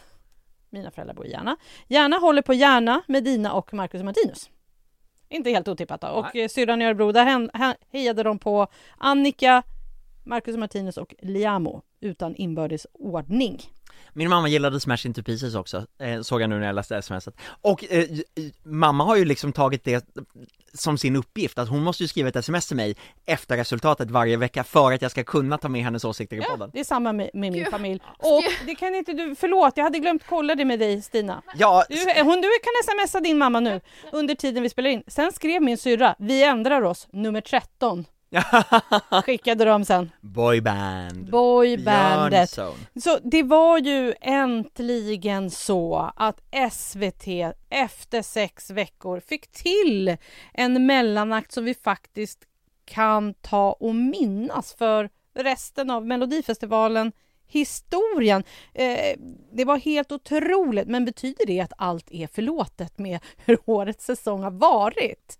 mina föräldrar bor i Järna, gärna håller på Järna med Dina och Marcus och Martinus. Inte helt otippat då. Och eh, syrran i Örebro, där hen, hen, hejade de på Annika, Marcus och Martinus och Liamo utan inbördes ordning. Min mamma gillade Smash Into Pieces också, eh, såg jag nu när jag läste smset. Och eh, mamma har ju liksom tagit det som sin uppgift, att hon måste ju skriva ett sms till mig efter resultatet varje vecka för att jag ska kunna ta med hennes åsikter i ja, podden. Det är samma med, med min familj. Och det kan inte du, förlåt, jag hade glömt kolla det med dig, Stina. Ja. Du, hon, du kan smsa din mamma nu under tiden vi spelar in. Sen skrev min syrra, vi ändrar oss, nummer tretton. Skickade de sen. Boyband. Boybandet. Så det var ju äntligen så att S V T efter sex veckor fick till en mellanakt som vi faktiskt kan ta och minnas för resten av Melodifestivalen. Historien. Eh, det var helt otroligt, men betyder det att allt är förlåtet med hur årets säsong har varit?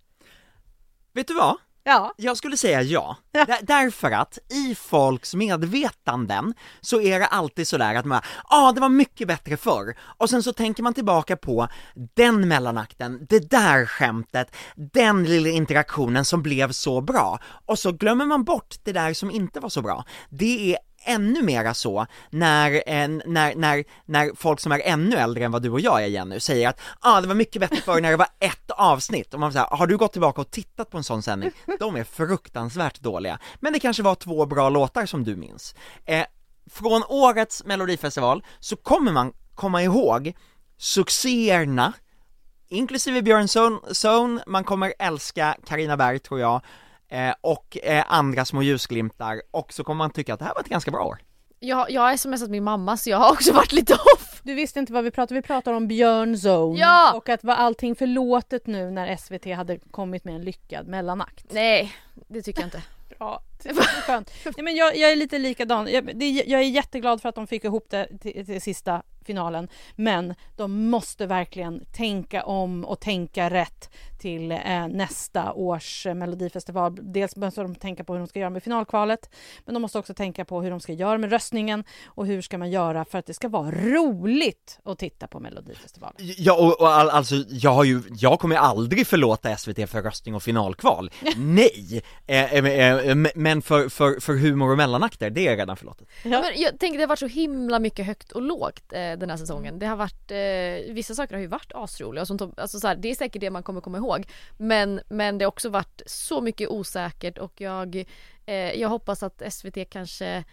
Vet du vad? Ja. Jag skulle säga ja. D- därför att i folks medvetanden så är det alltid sådär att man, ja ah, det var mycket bättre förr. Och sen så tänker man tillbaka på den mellanakten, det där skämtet, den lilla interaktionen som blev så bra. Och så glömmer man bort det där som inte var så bra. Det är ännu mera så när, eh, när, när, när folk som är ännu äldre än vad du och jag är igen nu säger att ah, det var mycket bättre förr när det var ett avsnitt. Och man säger, har du gått tillbaka och tittat på en sån sändning? De är fruktansvärt dåliga. Men det kanske var två bra låtar som du minns. Eh, från årets Melodifestival så kommer man komma ihåg succéerna, inklusive Björn Zone. Man kommer älska Carina Berg, tror jag. Eh, och eh, andra små ljusglimtar, och så kommer man tycka att det här var ett ganska bra år. Jag, jag har smsat min mamma, så jag har också varit lite off. Du visste inte vad vi pratade, vi pratade om Björn Zone. Ja! Och att var allting förlåtet nu när S V T hade kommit med en lyckad mellanakt. Nej, det tycker jag inte. Bra, det är skönt. Nej, men jag, jag är lite likadan. Jag, det, jag är jätteglad för att de fick ihop det till, till sista finalen. Men de måste verkligen tänka om och tänka rätt till eh, nästa års eh, Melodifestival. Dels måste de tänka på hur de ska göra med finalkvalet, men de måste också tänka på hur de ska göra med röstningen och hur ska man göra för att det ska vara roligt att titta på Melodifestivalen. Ja, och, och all, alltså jag har ju, jag kommer aldrig förlåta S V T för röstning och finalkval. Nej, eh, eh, eh, men för, för, för humor och mellanakter, det är redan förlåtet. Ja. Ja, men jag tänker det har varit så himla mycket högt och lågt eh, den här säsongen. Det har varit, eh, vissa saker har ju varit asroliga och sånt, alltså så här, det är säkert det man kommer komma ihåg, men, men det har också varit så mycket osäkert, och jag, eh, jag hoppas att S V T kanske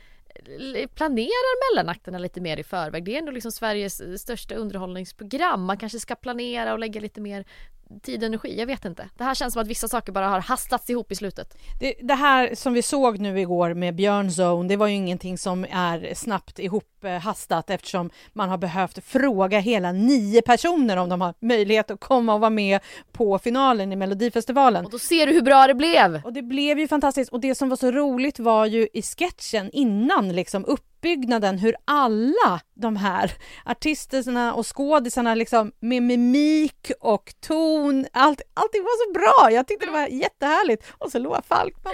planerar mellanakterna lite mer i förväg. Det är ändå liksom Sveriges största underhållningsprogram. Man kanske ska planera och lägga lite mer tid och energi, jag vet inte. Det här känns som att vissa saker bara har hastats ihop i slutet. Det, det här som vi såg nu igår med Björnzone, det var ju ingenting som är snabbt ihop hastat eftersom man har behövt fråga hela nio personer om de har möjlighet att komma och vara med på finalen i Melodifestivalen. Och då ser du hur bra det blev! Och det blev ju fantastiskt. Och det som var så roligt var ju i sketchen innan liksom uppbyggnaden hur alla de här artisterna och skådisarna liksom med mimik och ton, allt, allting var så bra. Jag tyckte det var jättehärligt. Och så Loa Falkman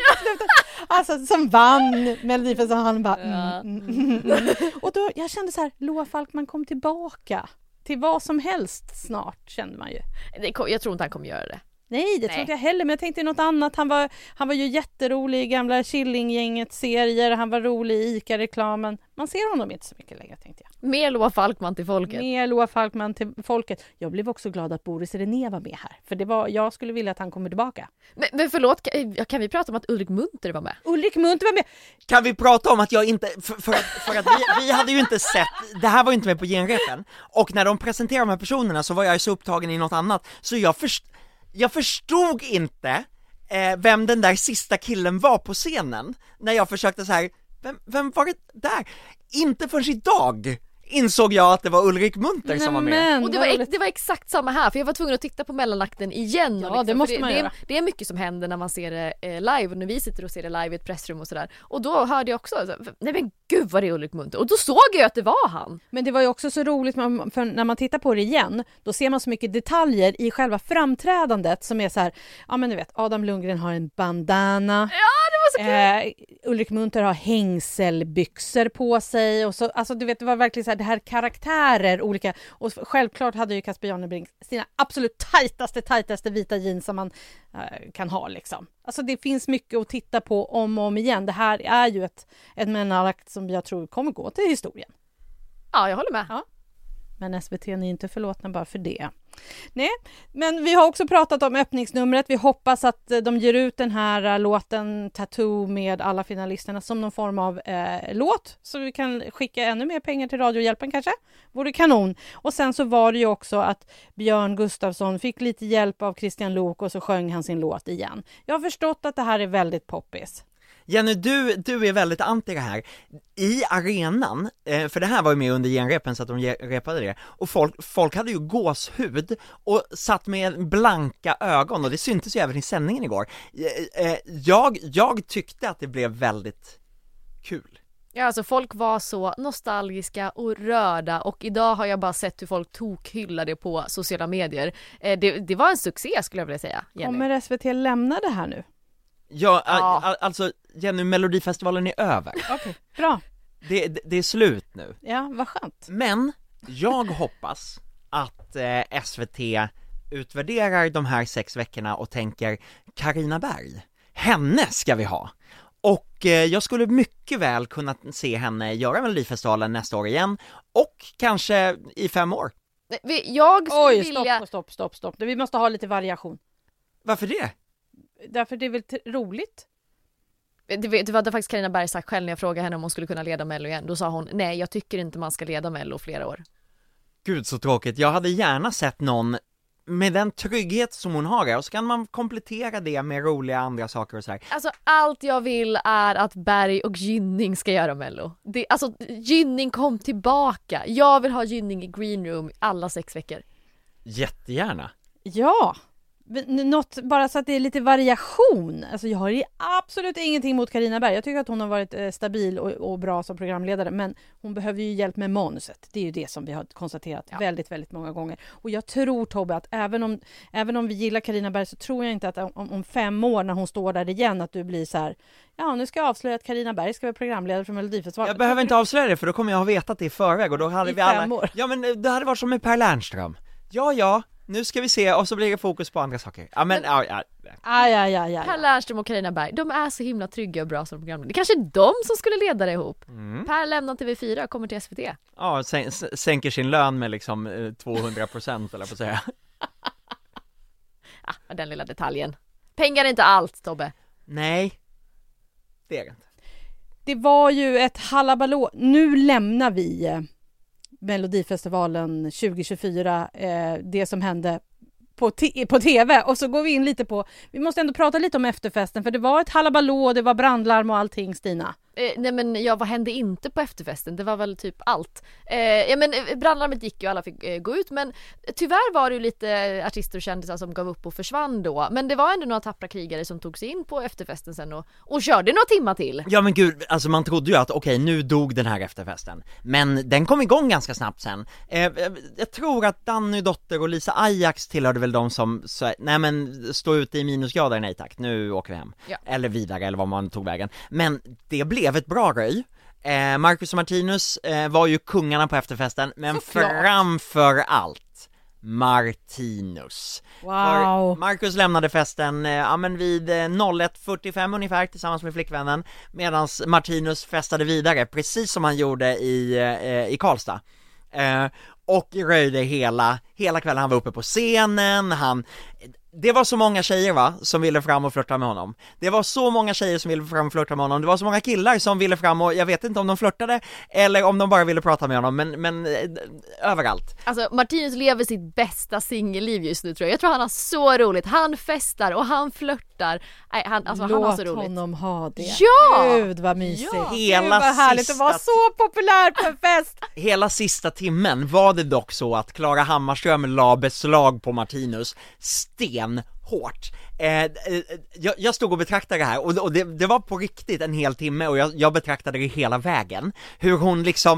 alltså som vann Melodifestivalen, han bara mm, mm, mm. Och då jag kände så här, Loa Falkman kom tillbaka till vad som helst snart, kände man ju. Det, jag tror inte han kommer göra det. Nej, det Nej. tror inte jag heller, men jag tänkte något annat. Han var, han var ju jätterolig i gamla Killinggänget-serier, han var rolig i ICA-reklamen. Man ser honom inte så mycket längre, tänkte jag. Mer Loa Falkman till folket. Mer Loa Falkman till folket. Jag blev också glad att Boris René var med här, för det var, jag skulle vilja att han kommer tillbaka. Men, men förlåt, kan, kan vi prata om att Ulrik Munther var med? Ulrik Munther var med! Kan vi prata om att jag inte, för, för, för att vi, vi hade ju inte sett, det här var ju inte med på genrepen, och när de presenterade de här personerna så var jag ju så upptagen i något annat, så jag först Jag förstod inte eh, vem den där sista killen var på scenen när jag försökte så här, vem, vem var det där? Inte förrän idag insåg jag att det var Ulrik Munther som var med. Men, och det var, ex, det var exakt samma här, för jag var tvungen att titta på mellanakten igen. Ja, och liksom, det måste det, man det, göra. är, det är mycket som händer när man ser det eh, live, och när vi sitter och ser det live i ett pressrum och sådär. Och då hörde jag också, så, nej men gud vad det är Ulrik Munther. Och då såg jag att det var han. Men det var ju också så roligt, för när man tittar på det igen, då ser man så mycket detaljer i själva framträdandet som är så här, ja men du vet, Adam Lundgren har en bandana. Ja, det var så kul! Eh, Ulrik Munther har hängselbyxor på sig och så, alltså du vet, det var verkligen så här, det här karaktärer olika, och självklart hade ju Casper Janebrink sina absolut tajtaste tajtaste vita jeans som man eh, kan ha liksom. Alltså det finns mycket att titta på om och om igen. Det här är ju ett, ett mellanakt som jag tror kommer gå till historien. Ja, jag håller med. Ja. Men S V T är inte förlåtna bara för det. Nej, men vi har också pratat om öppningsnumret. Vi hoppas att de ger ut den här låten Tattoo med alla finalisterna som någon form av eh, låt. Så vi kan skicka ännu mer pengar till Radiohjälpen kanske. Vore kanon. Och sen så var det ju också att Björn Gustafsson fick lite hjälp av Christian Lok och så sjöng han sin låt igen. Jag har förstått att det här är väldigt poppis. Jenny, du, du är väldigt anti det här. I arenan, eh, för det här var ju med under genrepen så att de ge- repade det, och folk, folk hade ju gåshud och satt med blanka ögon, och det syntes ju även i sändningen igår. Eh, eh, jag, jag tyckte att det blev väldigt kul. Ja, alltså folk var så nostalgiska och rörda, och idag har jag bara sett hur folk tokhyllade det på sociala medier. Eh, det, det var en succé skulle jag vilja säga, Jenny. Kommer S V T lämna det här nu? Ja, Ja. Al- alltså Jenny, Melodifestivalen är över. Okej, bra. Det, det, det är slut nu. Ja, vad skönt. Men jag hoppas att eh, S V T utvärderar de här sex veckorna och tänker Carina Berg, henne ska vi ha. Och eh, jag skulle mycket väl kunna se henne göra Melodifestivalen nästa år igen, och kanske i fem år. Vi- Jag skulle Oj, vilja... stopp, stopp, stopp, stopp. Vi måste ha lite variation. Varför det? Därför det är väl t- roligt. Det, det var faktiskt Carina Berg sagt själv när jag frågade henne om hon skulle kunna leda Mello igen. Då sa hon, nej jag tycker inte man ska leda Mello flera år. Gud så tråkigt, jag hade gärna sett någon med den trygghet som hon har, och så kan man komplettera det med roliga andra saker och så här. Alltså allt jag vill är att Berg och Gynning ska göra Mello. Det, alltså Gynning kom tillbaka. Jag vill ha Gynning i Green Room alla sex veckor. Jättegärna. Ja, något, bara så att det är lite variation. Alltså jag har ju absolut ingenting mot Carina Berg. Jag tycker att hon har varit eh, stabil och, och bra som programledare, men hon behöver ju hjälp med manuset. Det är ju det som vi har konstaterat Ja. väldigt, väldigt många gånger. Och jag tror, Tobbe, att även om, även om vi gillar Carina Berg, så tror jag inte att om, om fem år när hon står där igen att du blir så här, ja nu ska jag avslöja att Carina Berg ska vara programledare för Melodifestivalen. Jag behöver inte avslöja det, för då kommer jag ha vetat det i förväg, och då hade I vi alla... fem år. Ja, men det hade varit som med Per Lernström. Ja, ja, nu ska vi se, och så blir det fokus på andra saker. Ja, men, ja, ja. Aj, aj, aj, aj. Per Lernström och Carina Berg, de är så himla trygga och bra som programledare. Det kanske är de som skulle leda det ihop. Mm. Per lämnar T V fyra och kommer till S V T. Ja, sän- s- sänker sin lön med liksom eh, tvåhundra procent eller på att säga. Ah, den lilla detaljen. Pengar är inte allt, Tobbe. Nej, det är det inte. Det var ju ett halabalå. Nu lämnar vi eh, Melodifestivalen tjugo tjugofyra, eh, det som hände på, t- på tv och så går vi in lite på, vi måste ändå prata lite om efterfesten för det var ett halabalå, det var brandlarm och allting, Stina. Eh, nej men ja, vad hände inte på efterfesten? Det var väl typ allt. Eh, ja men eh, brandlarmet gick ju, alla fick eh, gå ut, men tyvärr var det ju lite artister och kändisar som gav upp och försvann då. Men det var ändå några tappra krigare som tog sig in på efterfesten sen och, och körde några timmar till. Ja men gud, alltså man trodde ju att okej, nu dog den här efterfesten. Men den kom igång ganska snabbt sen. Eh, jag tror att Danny Dotter och Lisa Ajax tillhörde väl de som så, nej men stå ute i minusgrader, nej tack, nu åker vi hem. Ja. Eller vidare, eller vad man tog vägen. Men det blev ett bra röj. eh, Marcus och Martinus eh, var ju kungarna på efterfesten. Men Såklart. framför allt Martinus. Wow. För Marcus lämnade festen eh, ja, men vid eh, ett fyrtiofem ungefär tillsammans med flickvännen, medan Martinus festade vidare precis som han gjorde i, eh, i Karlstad. Eh, och röjde hela, hela kvällen. Han var uppe på scenen, han... Det var så många tjejer va, som ville fram och flirta med honom. Det var så många tjejer som ville fram och flirta med honom. Det var så många killar som ville fram och jag vet inte om de flirtade eller om de bara ville prata med honom, men, men äh, överallt. Alltså Martinus lever sitt bästa singelliv just nu tror jag. Jag tror han har så roligt. Han festar och han flirtar. Nej, han, alltså, Låt han har så roligt. honom ha det. Ja! Gud vad mysigt. Ja. Hela Gud vad härligt att vara sista så populär på en fest. Hela sista timmen var det dock så att Klara Hammarström la beslag på Martinus sten hårt. Eh, eh, jag, jag stod och betraktade det här och, och det, det var på riktigt en hel timme och jag, jag betraktade det hela vägen. Hur hon liksom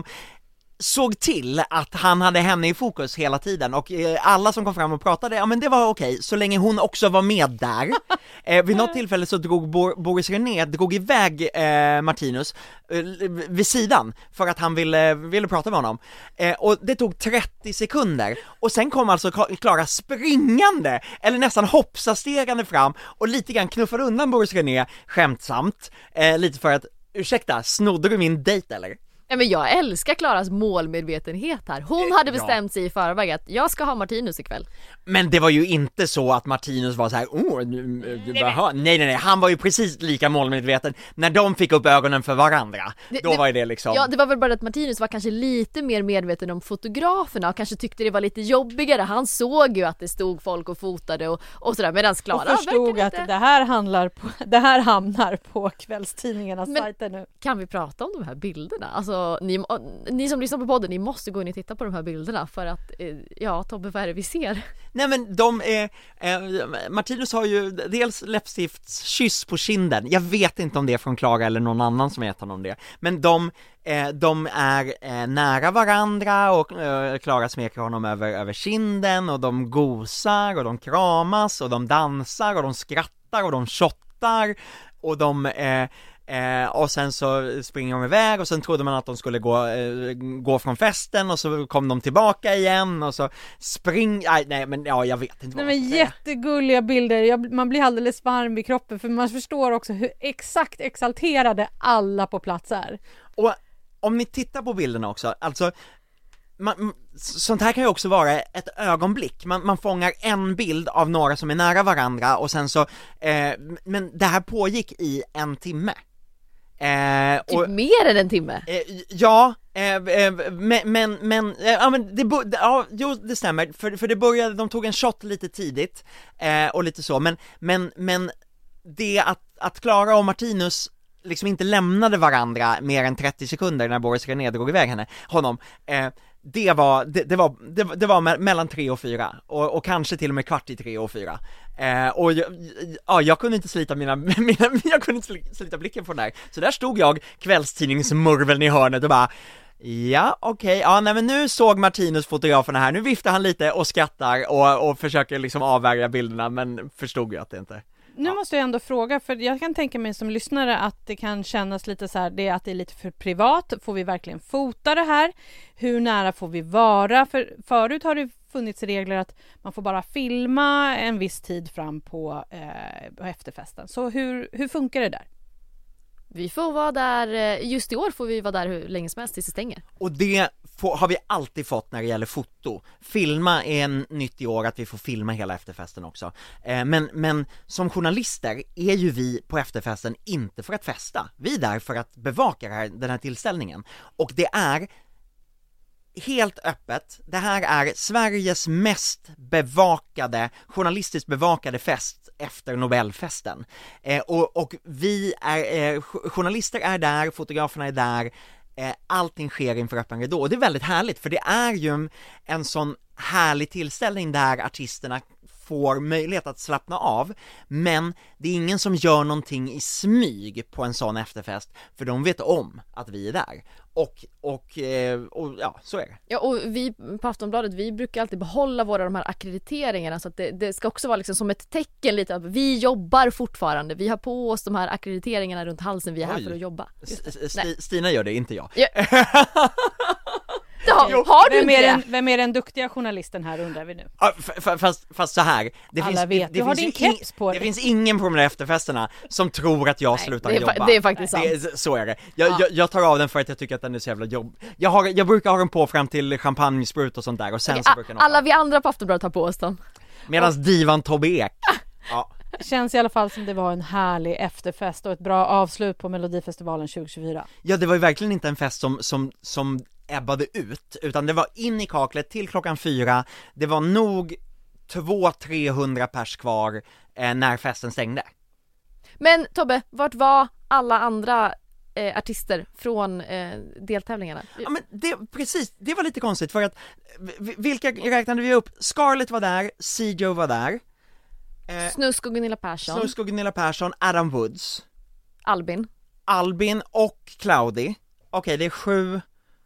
såg till att han hade henne i fokus hela tiden och eh, alla som kom fram och pratade, ja men det var okej så länge hon också var med där. Eh, vid något tillfälle så drog Bo- Boris René drog iväg eh, Martinus eh, vid sidan för att han ville, ville prata med honom. Eh, och det tog trettio sekunder och sen kom alltså Klara springande eller nästan hoppsastegande fram och lite grann knuffade undan Boris René skämtsamt, eh, lite för att ursäkta, snodde du min dejt eller? Ja, men jag älskar Klaras målmedvetenhet här. Hon hade bestämt sig i förväg att jag ska ha Martinus ikväll. Men det var ju inte så att Martinus var så här, oh, du bara, nej nej nej, han var ju precis lika målmedveten när de fick upp ögonen för varandra. Det, Då det, var ju det liksom. Ja, det var väl bara att Martinus var kanske lite mer medveten om fotograferna och kanske tyckte det var lite jobbigare. Han såg ju att det stod folk och fotade och, och sådär, medan Klara och förstod att inte... det här handlar på, det här hamnar på kvällstidningarnas Men sajter nu. Kan vi prata om de här bilderna? Alltså ni, ni som lyssnar på podden, ni måste gå in och titta på de här bilderna för att, ja, Tobbe, vad är det vi ser? Nej men de är, eh, Martinus har ju dels läppstiftskyss på kinden. Jag vet inte om det är från Klara eller någon annan som vet honom det. Men de, eh, de är eh, nära varandra och eh, Klara smeker honom över, över kinden och de gosar och de kramas och de dansar och de skrattar och de shottar och de... Eh, Eh, och sen så springer de iväg och sen trodde man att de skulle gå, eh, gå från festen och så kom de tillbaka igen och så spring, nej, nej men ja, jag vet inte vad. Nej, men jättegulliga bilder, jag, man blir alldeles varm i kroppen för man förstår också hur exakt exalterade alla på plats är. Och om ni tittar på bilderna också, alltså man, sånt här kan ju också vara ett ögonblick. Man, man fångar en bild av några som är nära varandra och sen så, eh, men det här pågick i en timme. Eh, typ och, mer än en timme? Eh, ja, eh, men, men, men, eh, ja, men det, ja, jo, det stämmer, för, för det började, de tog en shot lite tidigt eh, och lite så, men, men, men det att, att Klara och Martinus liksom inte lämnade varandra mer än trettio sekunder när Boris René drog iväg henne, honom, eh, det var, det, det var, det, det var me- mellan tre och fyra och, och kanske till och med kvart i tre och fyra. Eh, och jag, ja, jag kunde inte slita mina, mina jag kunde inte slita blicken från där. Så där stod jag, kvällstidningsmurveln i hörnet och bara, ja okej, okay. ja nej men nu såg Martinus fotograferna här, nu viftar han lite och skrattar och, och försöker liksom avvärja bilderna, men förstod ju att det inte. Nu ja. måste jag ändå fråga, för jag kan tänka mig som lyssnare att det kan kännas lite så här, det, att det är lite för privat. Får vi verkligen fota det här? Hur nära får vi vara? För förut har det funnits regler att man får bara filma en viss tid fram på, eh, på efterfesten. Så hur, hur funkar det där? Vi får vara där, just i år får vi vara där hur länge som helst tills det stänger. Och det får, har vi alltid fått när det gäller foto. Filma är en nytt i år, att vi får filma hela efterfesten också. Eh, men, men som journalister är ju vi på efterfesten inte för att festa. Vi är där för att bevaka det här, den här tillställningen. Och det är helt öppet, det här är Sveriges mest bevakade, journalistiskt bevakade fest efter Nobelfesten. Eh, och, och vi är, eh, journalister är där, fotograferna är där, eh, allting sker inför öppen ridå. Och det är väldigt härligt, för det är ju en sån härlig tillställning där artisterna får möjlighet att slappna av, men det är ingen som gör någonting i smyg på en sån efterfest, för de vet om att vi är där. Och, och, och ja, så är det. Ja, och vi på Aftonbladet, vi brukar alltid behålla våra de här akkrediteringarna, så att det, det ska också vara liksom som ett tecken lite att vi jobbar fortfarande. Vi har på oss de här akkrediteringarna runt halsen, vi är här Oj. för att jobba. St- Stina gör det, inte jag. Ja. Ja, har du Vem är, det? den, vem är den duktiga journalisten här, undrar vi nu? Ja, f- f- fast, fast så här. Det Alla finns, vet. det Du har finns din ju keps på det dig. finns ingen på de där efterfesterna som tror att jag Nej, slutar det är, jobba. fa- det är faktiskt sant. Det är, så är det. Jag, Ja. jag, jag tar av den för att jag tycker att den är så jävla jobb. Jag, har, jag brukar ha den på fram till champagnesprut och sånt där, och sen Okej, så a- brukar jag alla vi andra på Aftonbladet tar på oss dem. Medan divan Tobbe Ek. Ja. Känns i alla fall som det var en härlig efterfest och ett bra avslut på Melodifestivalen tjugo tjugofyra. ja, det var ju verkligen inte en fest som, som, som ebbade ut, utan det var in i kaklet till klockan fyra. Det var nog två till trehundra pers kvar eh, när festen stängde. Men Tobbe, vart var alla andra eh, artister från eh, deltävlingarna? Ja, men det, precis, det var lite konstigt, för att v- vilka räknade vi upp? Scarlett var där, Sijo var där, eh, Snusk och Gunilla Persson, Snusk och Gunilla Persson, Adam Woods, Albin. Albin och Cloudy. Okej, det är sju.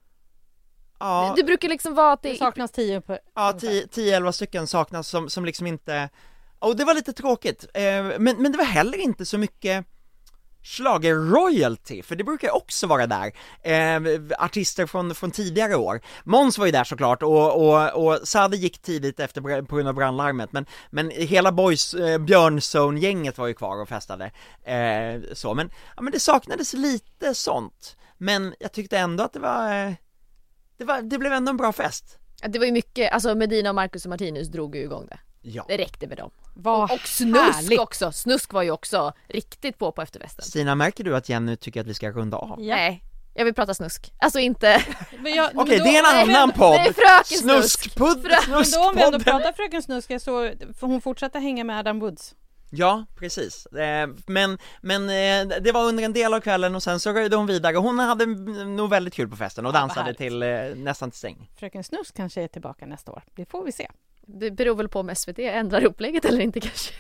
Ja, Det brukar liksom vara att det Det saknas tio på... ja tio elva stycken saknas som, som liksom inte. Och det var lite tråkigt, eh, men, men det var heller inte så mycket schlager royalty, för det brukar också vara där, eh, artister från, från tidigare år. Måns var ju där såklart, och, och, och Sade gick tidigt efter br- på grund av brandlarmet, men, men hela boys, eh, Björnzone-gänget var ju kvar och festade, eh, så, men, ja, men det saknades lite sånt, men jag tyckte ändå att det var, eh, det var, det blev ändå en bra fest. Ja, det var ju mycket, alltså Medina och Marcus och Martinus drog ju igång det. Ja. Det räckte med dem. Vad Och, och Snusk härligt. också, Snusk var ju också riktigt på på efterfesten. Stina, märker du att Jenny tycker att vi ska runda av? Ja. Nej, jag vill prata Snusk. Alltså inte... Men jag, Okej, men det är en då- annan podd! det är Fröken Snusk. Snuskpudd, Frö- Men då om vi ändå Snuskpodden! pratar Fröken Snusk, så får hon fortsätta hänga med Adam Woods. Ja, precis. Eh, Men, men eh, det var under en del av kvällen, och sen så röjde hon vidare. Hon hade nog väldigt kul på festen och Ja, vad dansade härligt. till eh, nästan till stäng. Fröken Snusk kanske är tillbaka nästa år. Det får vi se. Det beror väl på om S V T ändrar upplägget eller inte kanske.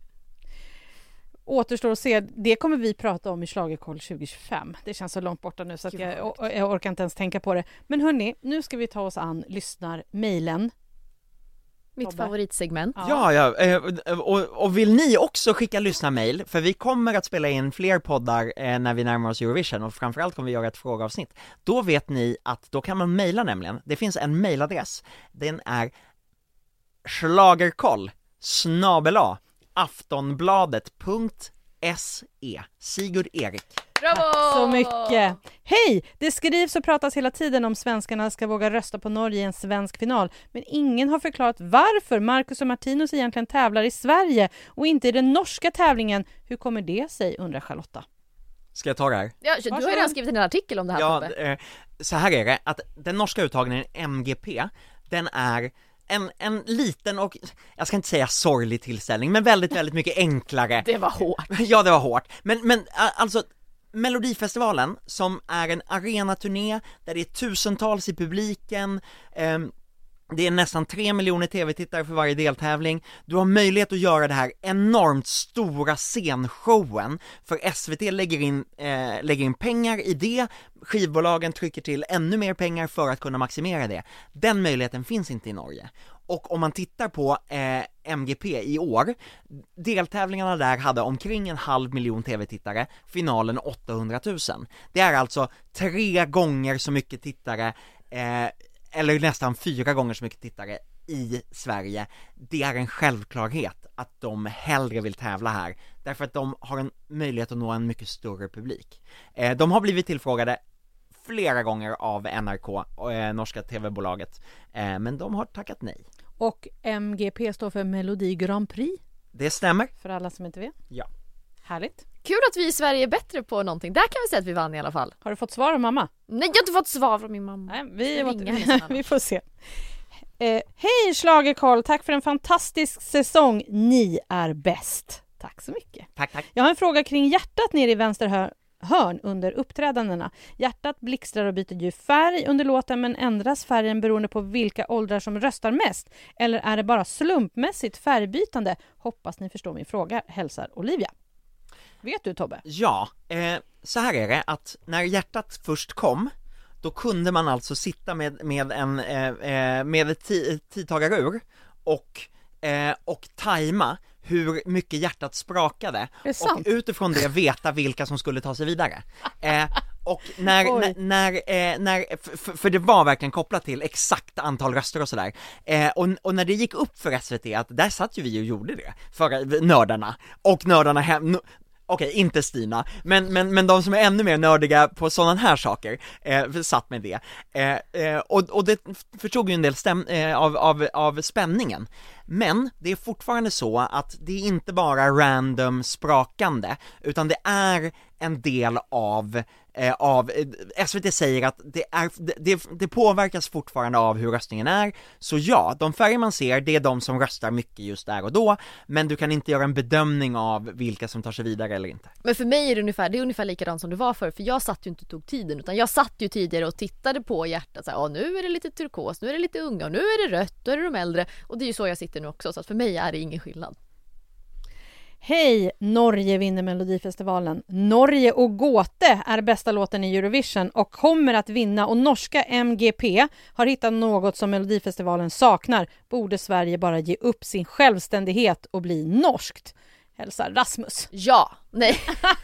Återstår att se. Det kommer vi prata om i Schlagerkoll tjugo tjugofem. Det känns så långt borta nu så att jag, jag, jag orkar inte ens tänka på det. Men hörni, nu ska vi ta oss an lyssnar-mailen. Mitt Tobbe. favoritsegment. Ja, ja, eh, och, och vill ni också skicka lyssna-mail? För vi kommer att spela in fler poddar eh, när vi närmar oss Eurovision, och framförallt kommer vi göra ett frågeavsnitt. Då vet ni att då kan man mejla nämligen. Det finns en mejladress. Den är schlagerkoll snabel-a aftonbladet punkt se. Sigurd Erik. Bravo! Så mycket. Hej! Det skrivs och pratas hela tiden om svenskarna ska våga rösta på Norge i en svensk final. Men ingen har förklarat varför Marcus och Martinus egentligen tävlar i Sverige och inte i den norska tävlingen. Hur kommer det sig, undrar Charlotta. Ska jag ta det här? Ja, du har ju redan skrivit en artikel om det här, Ja, Tobbe. eh, så här är det, att den norska uttagningen M G P, den är en, en liten och, jag ska inte säga sorglig tillställning, men väldigt, väldigt mycket enklare. Det var hårt. Ja, det var hårt. Men, men ä, alltså, Melodifestivalen, som är en arenaturné där det är tusentals i publiken, ehm, det är nästan tre miljoner tv-tittare för varje deltävling. Du har möjlighet att göra det här enormt stora scenshowen, för S V T lägger in, eh, lägger in pengar i det, skivbolagen trycker till ännu mer pengar för att kunna maximera det. Den möjligheten finns inte i Norge. Och om man tittar på eh, M G P i år, deltävlingarna där hade omkring en halv miljon tv-tittare, finalen åttahundratusen. Det är alltså tre gånger så mycket tittare, eh, eller nästan fyra gånger så mycket tittare i Sverige. Det är en självklarhet att de hellre vill tävla här, därför att de har en möjlighet att nå en mycket större publik. Eh, de har blivit tillfrågade flera gånger av N R K, eh, norska tv-bolaget, eh, men de har tackat nej. Och M G P står för Melodi Grand Prix, Det stämmer. för alla som inte vet. Ja. Härligt. Kul att vi i Sverige är bättre på någonting. Där kan vi säga att vi vann i alla fall. Har du fått svar av mamma? Nej, jag har inte fått svar från min mamma. Nej, vi, Jag åt... ringer henne sen. vi får se. Eh, hej Schlagerkarl, tack för en fantastisk säsong. Ni är bäst. Tack så mycket. Tack, tack. Jag har en fråga kring hjärtat nere i vänster hör- hörn under uppträdandena. Hjärtat blixtrar och byter ju färg under låten, men ändras färgen beroende på vilka åldrar som röstar mest? Eller är det bara slumpmässigt färgbytande? Hoppas ni förstår min fråga. Hälsar Olivia. Vet du Tobbe? Ja, eh, så här är det att när hjärtat först kom, då kunde man alltså sitta med, med en eh, eh, med ett ti- tidtagarur och, eh, och tajma hur mycket hjärtat sprakade Är det och sant? utifrån det veta vilka som skulle ta sig vidare. Eh, och när, Oj. när, när, eh, när för, för det var verkligen kopplat till exakt antal röster och sådär. Eh, och, och när det gick upp för S V T att där satt ju vi och gjorde det, för nördarna, och nördarna hem, okej, inte Stina, men, men, men de som är ännu mer nördiga på sådana här saker eh, satt med det. Eh, eh, och, och det förtog ju en del stäm, eh, av, av, av spänningen. Men det är fortfarande så att det är inte bara random sprakande, utan det är en del av, eh, av eh, S V T säger att det, är, det, det påverkas fortfarande av hur röstningen är. Så ja, de färger man ser, det är de som röstar mycket just där och då, men du kan inte göra en bedömning av vilka som tar sig vidare eller inte. Men för mig är det ungefär, det är ungefär likadant som det var för för jag satt ju inte och tog tiden, utan jag satt ju tidigare och tittade på hjärtat så här, nu är det lite turkos, nu är det lite unga och nu är det rött, då är det de äldre, och det är ju så jag sitter nu också, så att för mig är det ingen skillnad. Hej, Norge vinner Melodifestivalen. Norge och Gåte är bästa låten i Eurovision och kommer att vinna, och norska M G P har hittat något som Melodifestivalen saknar. Borde Sverige bara ge upp sin självständighet och bli norskt? Hälsar Rasmus. Ja, nej.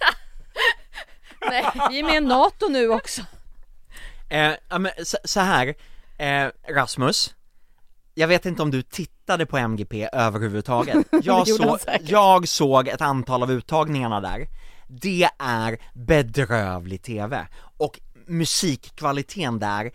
Nej. Vi är med i NATO nu också. Eh, ja, men så, så här, eh, Rasmus, jag vet inte om du tittade på M G P överhuvudtaget. Jag, Det gjorde han så, säkert. jag såg ett antal av uttagningarna där. Det är bedrövlig tv, och musikkvaliteten där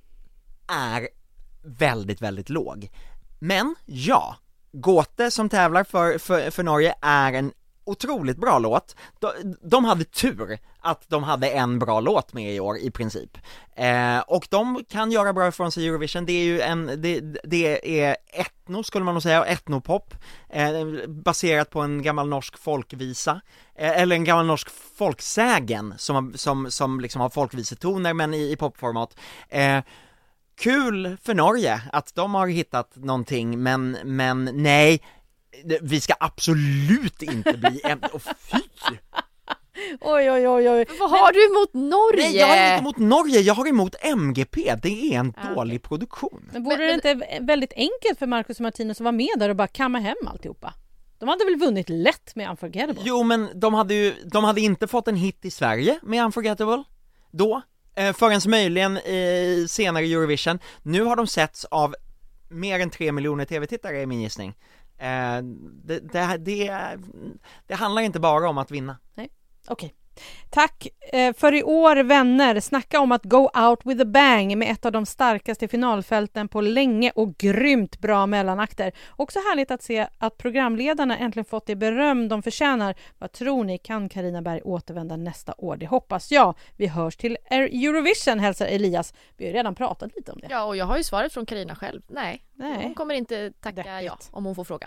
är väldigt, väldigt låg. Men ja, Gåte som tävlar för, för, för Norge är en otroligt bra låt. De, de hade tur att de hade en bra låt med i år i princip. Eh, och de kan göra bra ifrån sig i Eurovision. Det är ju en, det, det är etno skulle man nog säga, etnopop, eh, baserat på en gammal norsk folkvisa, eh, eller en gammal norsk folksägen som, som, som liksom har folkvisetoner men i, i popformat. Eh, kul för Norge att de har hittat någonting, men, men nej, vi ska absolut inte bli en... Oh, fy! Oj, oj, oj, oj. Vad har du emot Norge? Nej, jag har inte emot Norge, jag har emot M G P. Det är en Ja, dålig okej. produktion. Men vore Men- det inte väldigt enkelt för Marcus och Martinus att vara med där och bara kamma hem alltihopa? De hade väl vunnit lätt med Unforgettable? Jo, men de hade ju, de hade inte fått en hit i Sverige med Unforgettable då, eh, förrän möjligen eh, senare i Eurovision. Nu har de setts av mer än tre miljoner tv-tittare är min gissning. Eh, det, det, det, det handlar inte bara om att vinna. Okej. Tack eh, för i år, vänner. Snacka om att go out with a bang med ett av de starkaste finalfälten på länge och grymt bra mellanakter. Också härligt att se att programledarna äntligen fått det beröm de förtjänar. Vad tror ni? Kan Carina Berg återvända nästa år? Det hoppas jag. Vi hörs till Eurovision, hälsar Elias. Vi har redan pratat lite om det. Ja, och jag har ju svaret från Carina själv. Nej, Nej. hon kommer inte tacka Deppigt. ja om hon får frågan.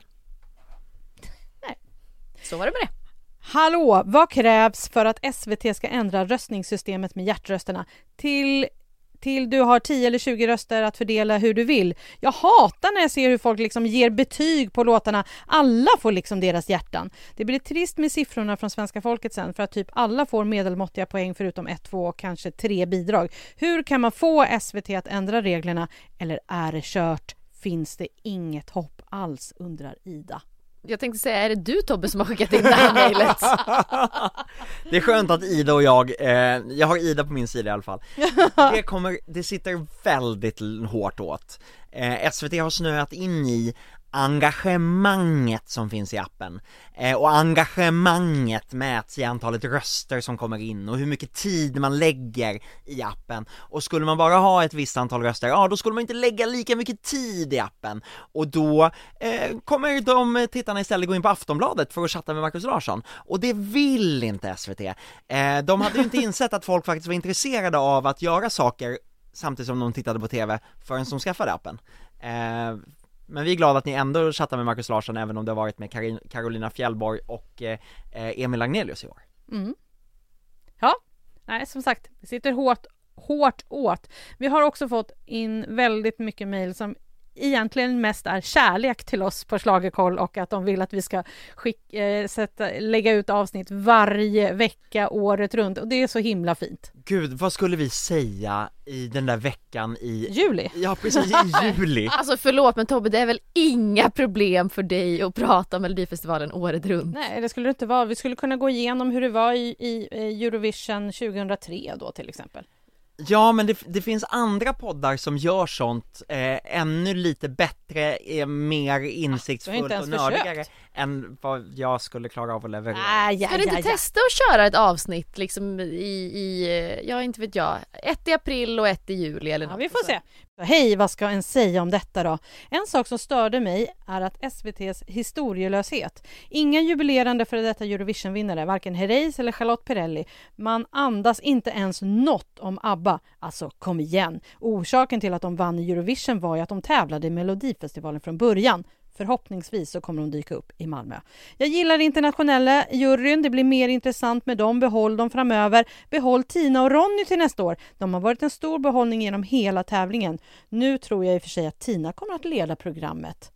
Nej. Så var det med det. Hallå, vad krävs för att S V T ska ändra röstningssystemet med hjärtrösterna till, till du har tio eller tjugo röster att fördela hur du vill? Jag hatar när jag ser hur folk liksom ger betyg på låtarna. Alla får liksom deras hjärtan. Det blir trist med siffrorna från svenska folket sen, för att typ alla får medelmåttiga poäng förutom ett, två och kanske tre bidrag. Hur kan man få S V T att ändra reglerna, eller är det kört? Finns det inget hopp alls, undrar Ida. Jag tänkte säga, är det du Tobbe som har skickat in det här mejlet? Det är skönt att Ida och jag, eh, jag har Ida på min sida i alla fall. Det kommer, det sitter väldigt hårt åt. Eh, S V T har snöat in i engagemanget som finns i appen. Eh, och engagemanget mäts i antalet röster som kommer in och hur mycket tid man lägger i appen. Och skulle man bara ha ett visst antal röster, ja då skulle man inte lägga lika mycket tid i appen. Och då eh, kommer de tittarna istället gå in på Aftonbladet för att chatta med Marcus Larsson. Och det vill inte S V T. Eh, de hade ju inte insett att folk faktiskt var intresserade av att göra saker samtidigt som de tittade på tv förrän de skaffade appen. Eh, men vi är glada att ni ändå chattar med Marcus Larsson även om det har varit med Karin, Carolina Fjällborg och eh, Emil Agnelius i år. Mm. Ja, nej som sagt, vi sitter hårt, hårt åt. Vi har också fått in väldigt mycket mejl som egentligen mest är kärlek till oss på Schlagerkoll och att de vill att vi ska skicka, äh, sätta, lägga ut avsnitt varje vecka året runt och det är så himla fint. Gud, vad skulle vi säga i den där veckan i juli? Ja, precis, i juli. Alltså förlåt men Tobbe, det är väl inga problem för dig att prata om Melodifestivalen året runt? Nej, det skulle det inte vara. Vi skulle kunna gå igenom hur det var i, i Eurovision tjugohundratre då till exempel. Ja, men det, det finns andra poddar som gör sånt eh, ännu lite bättre, eh, mer insiktsfullt och nördigare försökt. Än vad jag skulle klara av att leverera. Ah, ja, Ska du inte ja, ja. testa att köra ett avsnitt liksom i, i, ja inte vet jag, ett i april och ett i juli eller Ja, något? vi får se. Hej, vad ska en säga om detta då? En sak som störde mig är att S V T:s historielöshet. Inga jubilerande för detta Eurovision-vinnare, varken Herreys eller Charlotte Perrelli. Man andas inte ens något om ABBA. Alltså, kom igen. Orsaken till att de vann i Eurovision var ju att de tävlade i Melodifestivalen från början. Förhoppningsvis så kommer de dyka upp i Malmö. Jag gillar internationella juryn. Det blir mer intressant med dem. Behåll dem framöver. Behåll Tina och Ronny till nästa år. De har varit en stor behållning genom hela tävlingen. Nu tror jag i och för sig att Tina kommer att leda programmet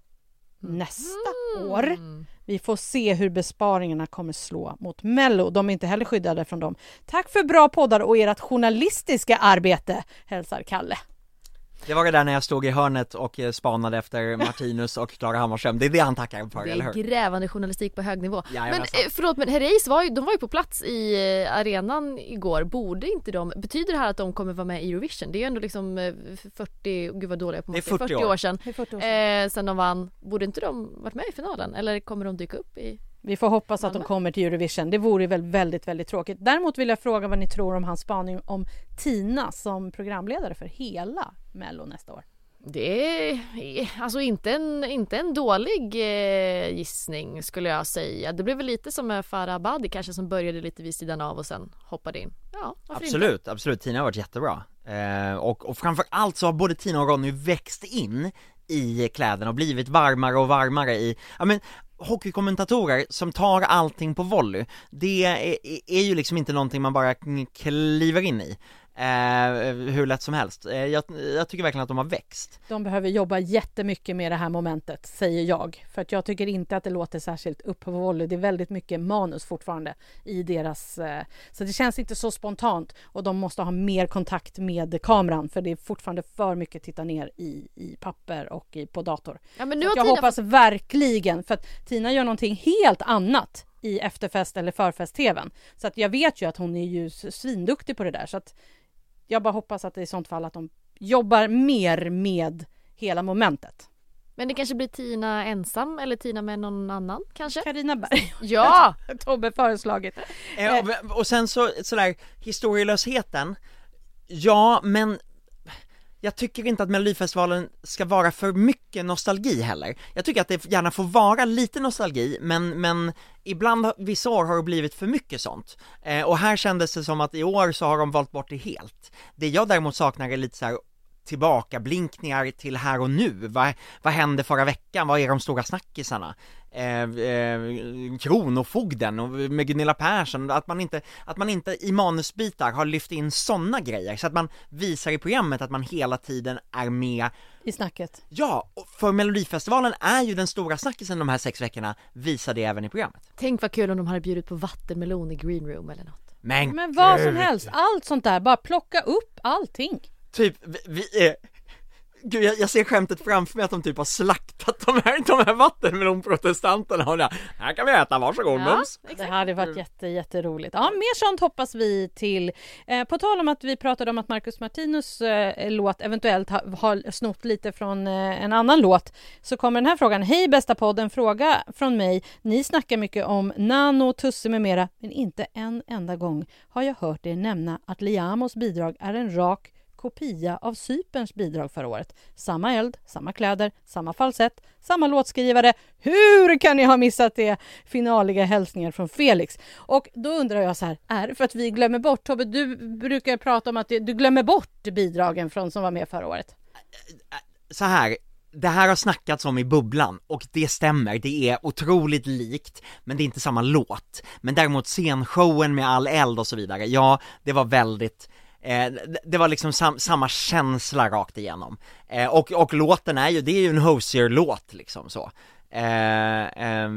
nästa mm. år. Vi får se hur besparingarna kommer slå mot Mello. De är inte heller skyddade från dem. Tack för bra poddar och ert journalistiska arbete, hälsar Kalle. Det var det där när jag stod i hörnet och spanade efter Martinus och Klara Hammarström. Det är det han tackar för, det eller hur? Det är grävande journalistik på hög nivå. Ja, men eh, förlåt, men Herreys var ju, de var ju på plats i eh, arenan igår. Borde inte de, betyder det här att de kommer vara med i Eurovision? Det är ju ändå liksom eh, fyrtio, gud vad dålig jag på det är fyrtio, fyrtio år sedan. Det är fyrtio år sedan. Eh, sen de vann. Borde inte de varit med i finalen? Eller kommer de dyka upp i... Vi får hoppas att de kommer till Eurovision. Det vore väl väldigt, väldigt tråkigt. Däremot vill jag fråga vad ni tror om hans spaning om Tina som programledare för hela Mello nästa år. Det är alltså inte en, inte en dålig eh, gissning skulle jag säga. Det blev väl lite som med Farah Abadi kanske som började lite vid sidan av och sen hoppade in. Ja, absolut, inte? absolut. Tina har varit jättebra. Eh, och, och framförallt så har både Tina och Ronny växt in i kläderna och blivit varmare och varmare i... Ja, men, hockeykommentatorer som tar allting på volley, det är, är ju liksom inte någonting man bara kliver in i eh, hur lätt som helst. Eh, jag, jag tycker verkligen att de har växt. De behöver jobba jättemycket med det här momentet, säger jag. För att jag tycker inte att det låter särskilt upp på volley. Det är väldigt mycket manus fortfarande i deras... Eh, så det känns inte så spontant. Och de måste ha mer kontakt med kameran. För det är fortfarande för mycket att titta ner i, i papper och i, på dator. Ja, men nu jag Tina hoppas fått... verkligen, för att Tina gör någonting helt annat i efterfest eller förfest-tvn. Så att jag vet ju att hon är ju svinduktig på det där. Så att jag bara hoppas att det är i sånt fall att de jobbar mer med hela momentet. Men det kanske blir Tina ensam eller Tina med någon annan kanske? Carina Berg. Ja! Tobbe föreslagit. Eh, och, och sen så, sådär, historielösheten. Ja, men... Jag tycker inte att Melodifestivalen ska vara för mycket nostalgi heller. Jag tycker att det gärna får vara lite nostalgi, men, men ibland, vissa år har det blivit för mycket sånt. Eh, och här kändes det som att i år så har de valt bort det helt. Det jag däremot saknar är lite så här tillbakablinkningar till här och nu. Vad, vad hände förra veckan? Vad är de stora snackisarna? Eh, eh, Kronofogden och med Gunilla Persson, att man inte att man inte i manusbitar har lyft in såna grejer så att man visar i programmet att man hela tiden är med i snacket. Ja, och för Melodifestivalen är ju den stora snackisen de här sex veckorna, visar det även i programmet. Tänk vad kul om de hade bjudit på vattenmelon i Green Room eller något. Men, Men vad som helst, allt sånt där, bara plocka upp allting. Typ vi, vi, Gud, jag, jag ser skämtet framför mig att de typ har slaktat de här, de här vattenmelonprotestanterna och där, här kan vi äta, varsågod Ja, mums. Det hade varit jätte, jätteroligt. Ja, mer sånt hoppas vi till. Eh, på tal om att vi pratade om att Marcus Martinus eh, låt eventuellt ha, har snott lite från eh, en annan låt, så kommer den här frågan. Hej bästa podd, en fråga från mig. Ni snackar mycket om Nano, Tusse med mera, men inte en enda gång har jag hört er nämna att Liamos bidrag är en rak kopia av Cyperns bidrag förra året. Samma eld, samma kläder, samma falsett, samma låtskrivare. Hur kan ni ha missat det? Finaliga hälsningar från Felix. Och då undrar jag så här, är det för att vi glömmer bort? Tobbe, du brukar prata om att du glömmer bort bidragen från som var med förra året. Så här, det här har snackats om i bubblan och det stämmer, det är otroligt likt, men det är inte samma låt. Men däremot scenshowen med all eld och så vidare, ja, det var väldigt... Eh, det var liksom sam- samma känsla rakt igenom. Eh, och, och låten är ju, det är ju en Hozier-låt liksom så. Eh, eh,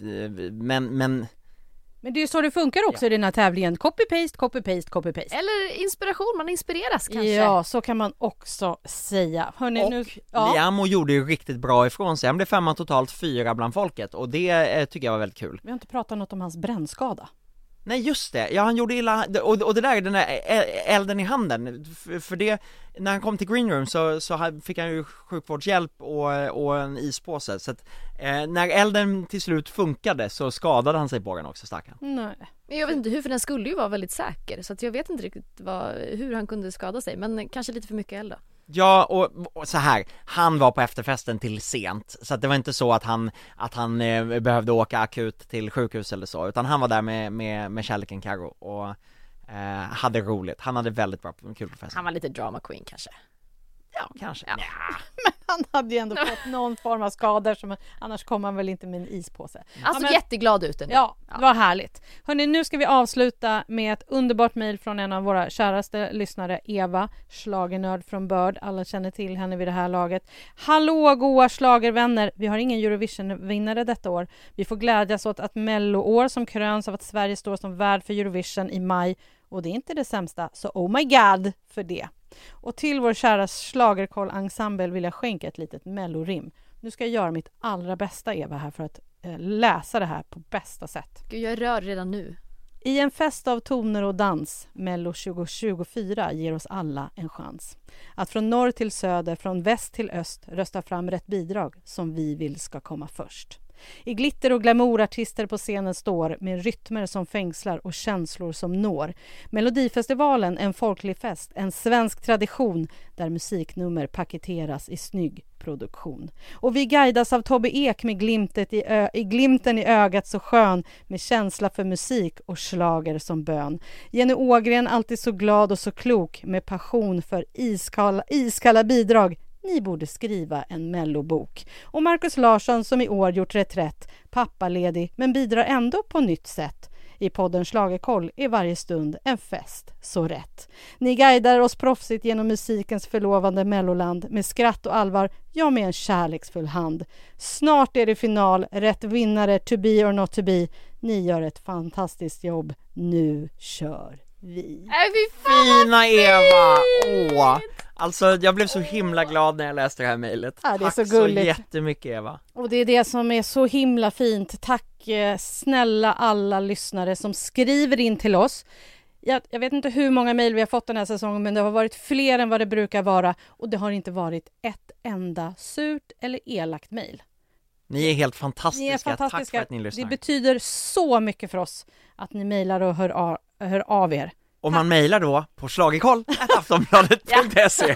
men, men... Men det är ju så det funkar också ja. I den här tävlingen. Copy-paste, copy-paste, copy-paste. Eller inspiration, man inspireras kanske. Ja, så kan man också säga. Hörrni, och nu, ja. Liamo gjorde ju riktigt bra ifrån sig. Han blev femma totalt, fyra bland folket. Och det eh, tycker jag var väldigt kul. Vi har inte pratat något om hans brännskada. Nej just det, ja han gjorde illa, och, och det där, den där elden i handen, för, för det, när han kom till Green Room så, så fick han ju sjukvårdshjälp och, och en ispåse, så att eh, när elden till slut funkade så skadade han sig på den också, stackaren. Nej. Men jag vet inte hur, för den skulle ju vara väldigt säker, så att jag vet inte riktigt vad, hur han kunde skada sig, men kanske lite för mycket eld då. Ja, och, och så här, han var på efterfesten till sent, så att det var inte så att han, att han eh, behövde åka akut till sjukhus eller så, utan han var där med, med, med kärleken Karo och eh, hade roligt, han hade väldigt bra, kul på festen. Han var lite drama queen kanske. Ja, kanske. Ja. Ja. Men han hade ju ändå fått någon form av skador, som annars kom han väl inte med en ispåse. Alltså ja, men, jätteglad ut ändå. Ja, det var härligt. Hörrni, nu ska vi avsluta med ett underbart mejl från en av våra käraste lyssnare, Eva, schlagernörd från Börd. Alla känner till henne vid det här laget. Hallå goa schlagervänner, vi har ingen Eurovision-vinnare detta år. Vi får glädjas åt att Mello-år som kröns av att Sverige står som värd för Eurovision i maj. Och det är inte det sämsta, så oh my god för det. Och till vår kära schlagerkoll-ensemble vill jag skänka ett litet mellorim. Nu ska jag göra mitt allra bästa, Eva, här för att eh, läsa det här på bästa sätt. Gud, jag rör redan nu. I en fest av toner och dans, Mello tjugo tjugofyra ger oss alla en chans. Att från norr till söder, från väst till öst rösta fram rätt bidrag som vi vill ska komma först. I glitter och glamourartister på scenen står med rytmer som fängslar och känslor som når. Melodifestivalen, en folklig fest, en svensk tradition där musiknummer paketeras i snygg produktion. Och vi guidas av Tobbe Ek med glimtet i, ö- i glimten i ögat så skön, med känsla för musik och schlager som bön. Jenny Ågren alltid så glad och så klok, med passion för iskalla, iskalla bidrag. Ni borde skriva en mellobok. Och Marcus Larsson som i år gjort reträtt, pappaledig men bidrar ändå på nytt sätt. I podden Schlagerkoll är varje stund en fest så rätt. Ni guidar oss proffsigt genom musikens förlovande melloland med skratt och allvar, ja med en kärleksfull hand. Snart är det final, rätt vinnare, to be or not to be. Ni gör ett fantastiskt jobb. Nu kör vi. Är vi fan Fina Eva! Åh! Alltså jag blev så himla glad när jag läste det här mejlet. Ja, det är Tack så så gulligt. jättemycket Eva. Och det är det som är så himla fint. Tack eh, snälla alla lyssnare som skriver in till oss. Jag, jag vet inte hur många mejl vi har fått den här säsongen, men det har varit fler än vad det brukar vara. Och det har inte varit ett enda surt eller elakt mejl. Ni är helt fantastiska. Ni är fantastiska. Tack för att ni lyssnar. Det betyder så mycket för oss att ni mejlar och hör av, hör av er. Och man mejlar då på schlagerkoll snabel-a aftonbladet punkt se.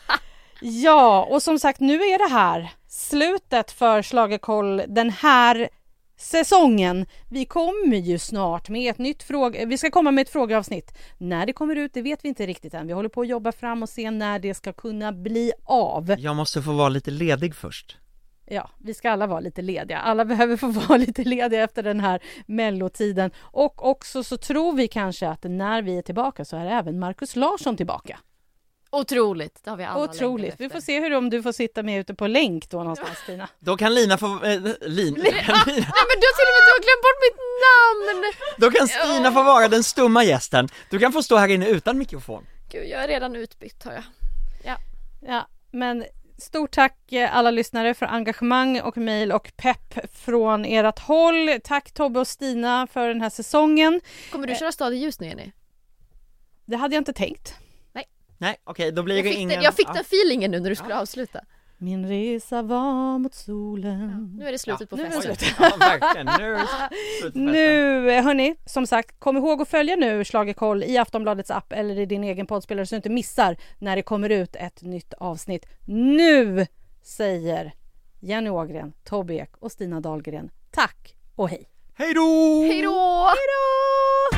Ja, och som sagt, nu är det här slutet för Schlagerkoll den här säsongen. Vi kommer ju snart med ett nytt fråga. Vi ska komma med ett frågeavsnitt. När det kommer ut, det vet vi inte riktigt än. Vi håller på att jobba fram och se när det ska kunna bli av. Jag måste få vara lite ledig först. Ja, vi ska alla vara lite lediga. Alla behöver få vara lite lediga efter den här mellotiden. Och också så tror vi kanske att när vi är tillbaka så är även Marcus Larsson tillbaka. Otroligt, det har vi alla. Otroligt. Vi får se hur om du får sitta med ute på länk då någonstans, Tina. Då kan Lina få... Äh, Lina. Lina. Nej, men du har till och med du har glömt bort mitt namn. Då kan Stina få vara den stumma gästen. Du kan få stå här inne utan mikrofon. Gud, jag är redan utbytt, har jag. Ja. Ja, men Stort tack alla lyssnare för engagemang och mejl och pepp från ert håll. Tack Tobbe och Stina för den här säsongen. Kommer du köra stadig ljus nu, Jenny? Det hade jag inte tänkt. Nej. Nej, okej, okay, då blir jag det fick ingen... Den, jag fick ja. den feelingen nu när du skulle ja. avsluta. Min resa var mot solen. Ja, nu är det slutet ja, på festen. Ja, verkligen. Nu, är det slut på nu hörni, som sagt, kom ihåg att följa nu Schlagerkoll i Aftonbladets app eller i din egen poddspelare så du inte missar när det kommer ut ett nytt avsnitt. Nu säger Jenny Ågren, Tobbe Ek och Stina Dahlgren tack och hej. Hej då! Hej då! Hej då!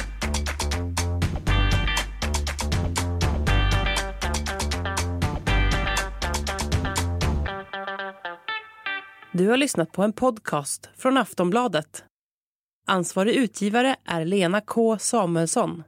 Du har lyssnat på en podcast från Aftonbladet. Ansvarig utgivare är Lena K. Samuelsson.